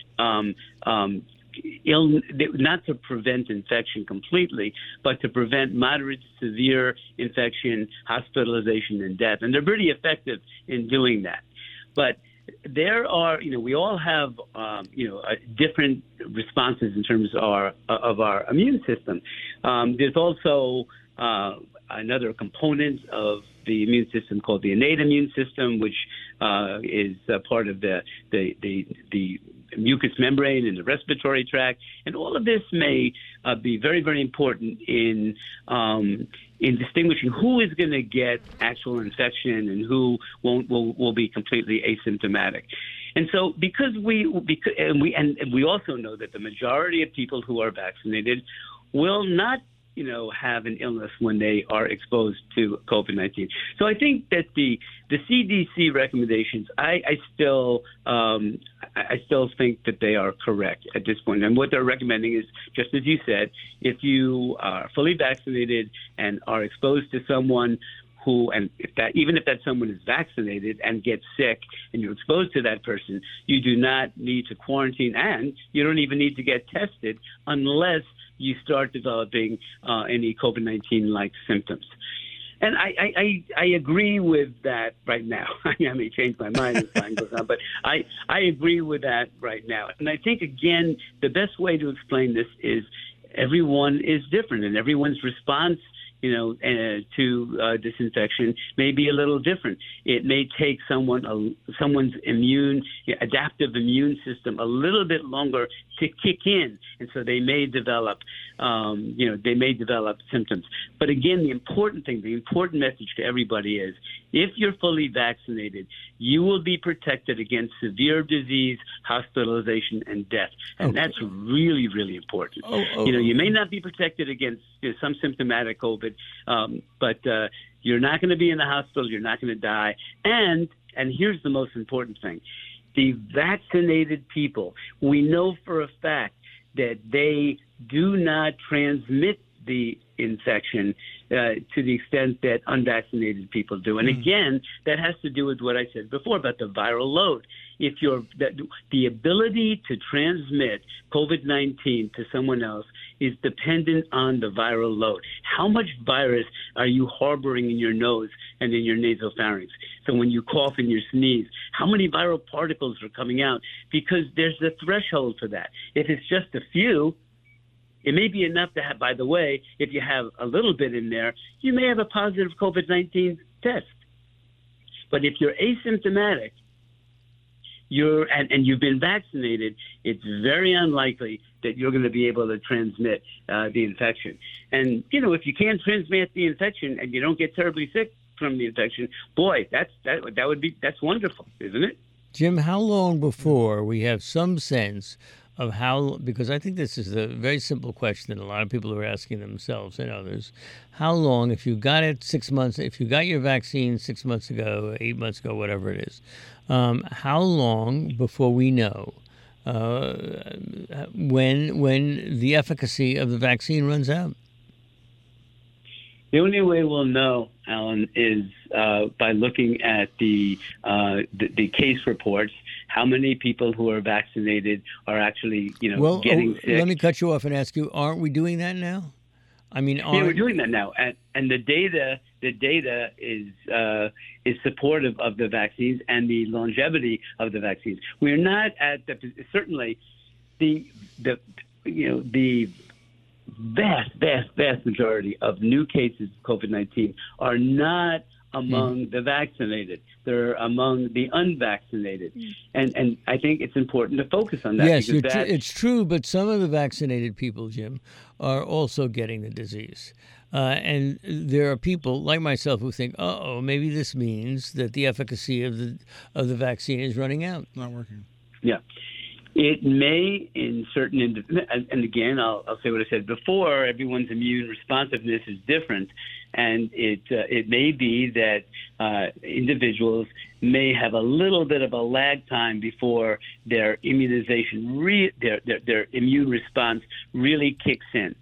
not to prevent infection completely, but to prevent moderate to severe infection, hospitalization, and death. And they're pretty effective in doing that. But there are, we all have, different responses in terms of our immune system. There's also another component of the immune system called the innate immune system, which is part of the mucous membrane in the respiratory tract, and all of this may be very, very important in distinguishing who is going to get actual infection and who will be completely asymptomatic. And so, because we also know that the majority of people who are vaccinated will not, have an illness when they are exposed to COVID-19. So I think that the CDC recommendations, I still think that they are correct at this point. And what they're recommending is, just as you said, if you are fully vaccinated and are exposed to someone even if that someone is vaccinated and gets sick and you're exposed to that person, you do not need to quarantine, and you don't even need to get tested unless you start developing any COVID-19-like symptoms. And I agree with that right now. I may change my mind as time goes on, but I agree with that right now. And I think, again, the best way to explain this is everyone is different, and everyone's response to disinfection may be a little different. It may take someone's adaptive immune system a little bit longer to kick in, and so they may develop, symptoms. But again, the important message to everybody is, if you're fully vaccinated, you will be protected against severe disease, hospitalization, and death, and that's really, really important. You may not be protected against some symptomatic COVID, but you're not going to be in the hospital. You're not going to die. And here's the most important thing. The vaccinated people, we know for a fact that they do not transmit the infection to the extent that unvaccinated people do. And again, that has to do with what I said before about the viral load. If the ability to transmit COVID-19 to someone else is dependent on the viral load. How much virus are you harboring in your nose and in your nasopharynx? So when you cough and you sneeze, how many viral particles are coming out? Because there's a threshold for that. If it's just a few, it may be enough to have, by the way, if you have a little bit in there, you may have a positive COVID-19 test. But if you're asymptomatic, and you've been vaccinated, it's very unlikely that you're going to be able to transmit the infection. And, if you can't transmit the infection and you don't get terribly sick from the infection, boy, that's wonderful, isn't it? Jim, how long before we have some sense of how, because I think this is a very simple question that a lot of people are asking themselves and others, how long, if you got it 6 months, if you got your vaccine 6 months ago, 8 months ago, whatever it is, how long before we know when the efficacy of the vaccine runs out? The only way we'll know, Alan, is by looking at the case reports. How many people who are vaccinated are actually, getting sick? Let me cut you off and ask you: aren't we doing that now? I mean, we're doing that now, and the data is supportive of the vaccines and the longevity of the vaccines. We're not at certainly the vast majority of new cases of COVID-19 are not among the vaccinated. They're among the unvaccinated. And I think it's important to focus on that. Yes, it's true, but some of the vaccinated people, Jim, are also getting the disease. And there are people like myself who think, maybe this means that the efficacy of the vaccine is running out. Not working. Yeah. It may in certain, and again, I'll say what I said before, everyone's immune responsiveness is different. And it may be that individuals may have a little bit of a lag time before their immunization, their immune response really kicks in.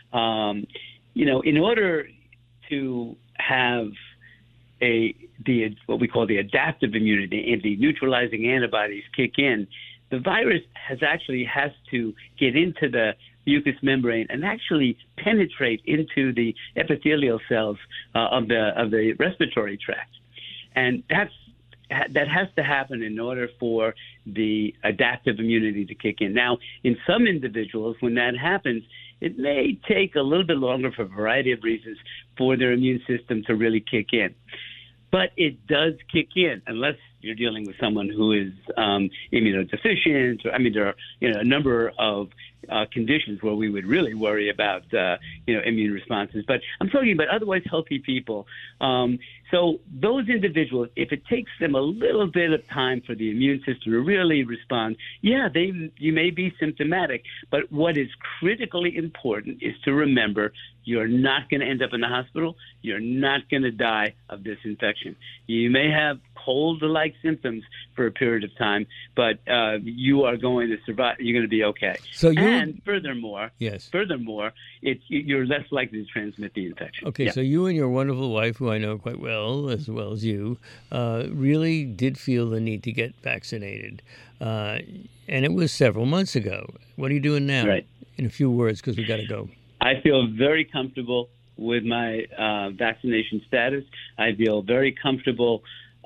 In order to have what we call the adaptive immunity and the neutralizing antibodies kick in, the virus has to get into the mucous membrane and actually penetrate into the epithelial cells of the respiratory tract, and that's that has to happen in order for the adaptive immunity to kick in. Now, in some individuals, when that happens, it may take a little bit longer for a variety of reasons for their immune system to really kick in. But it does kick in unless you're dealing with someone who is immunodeficient. There are a number of conditions where we would really worry about immune responses. But I'm talking about otherwise healthy people. So those individuals, if it takes them a little bit of time for the immune system to really respond, you may be symptomatic. But what is critically important is to remember you're not going to end up in the hospital. You're not going to die of this infection. You may have cold-like symptoms for a period of time, but you are going to survive. You're going to be okay. And furthermore, you're less likely to transmit the infection. Okay, so you and your wonderful wife, who I know quite well as you, really did feel the need to get vaccinated. And it was several months ago. What are you doing now? Right. In a few words, because we got to go. I feel very comfortable with my vaccination status. I feel very comfortable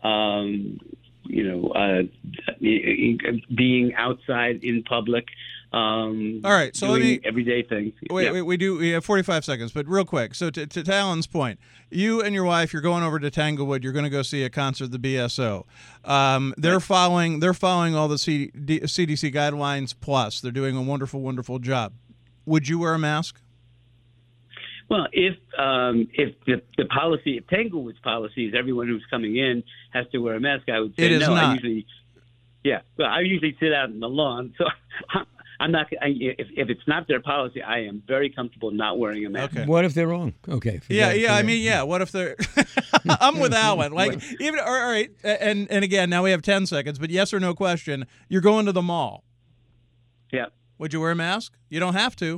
being outside in public. All right, so doing everyday things. We have 45 seconds, but real quick. So to Alan's point, you and your wife, you're going over to Tanglewood. You're going to go see a concert, the BSO. They're following all the CDC guidelines. Plus, they're doing a wonderful, wonderful job. Would you wear a mask? Well, if the policy, if Tanglewood's policy is everyone who's coming in has to wear a mask, I would say it is no. Not. I usually sit out on the lawn, so I'm not. If it's not their policy, I am very comfortable not wearing a mask. Okay. What if they're wrong? Okay. What if they're? I'm with Alan. All right. And again, now we have 10 seconds, but yes or no question. You're going to the mall. Yeah. Would you wear a mask? You don't have to.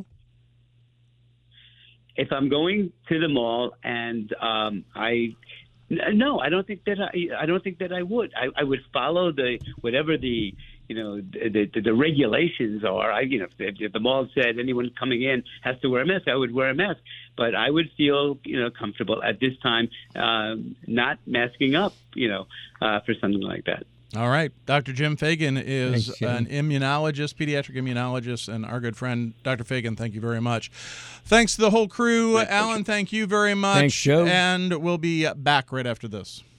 If I'm going to the mall and I don't think that I would. I would follow whatever the regulations are. If the mall said anyone coming in has to wear a mask, I would wear a mask. But I would feel comfortable at this time not masking up for something like that. All right. Dr. Jim Fagan is an immunologist, pediatric immunologist, and our good friend. Dr. Fagan, thank you very much. Thanks to the whole crew. Alan, thank you very much. Thanks, Joe. And we'll be back right after this.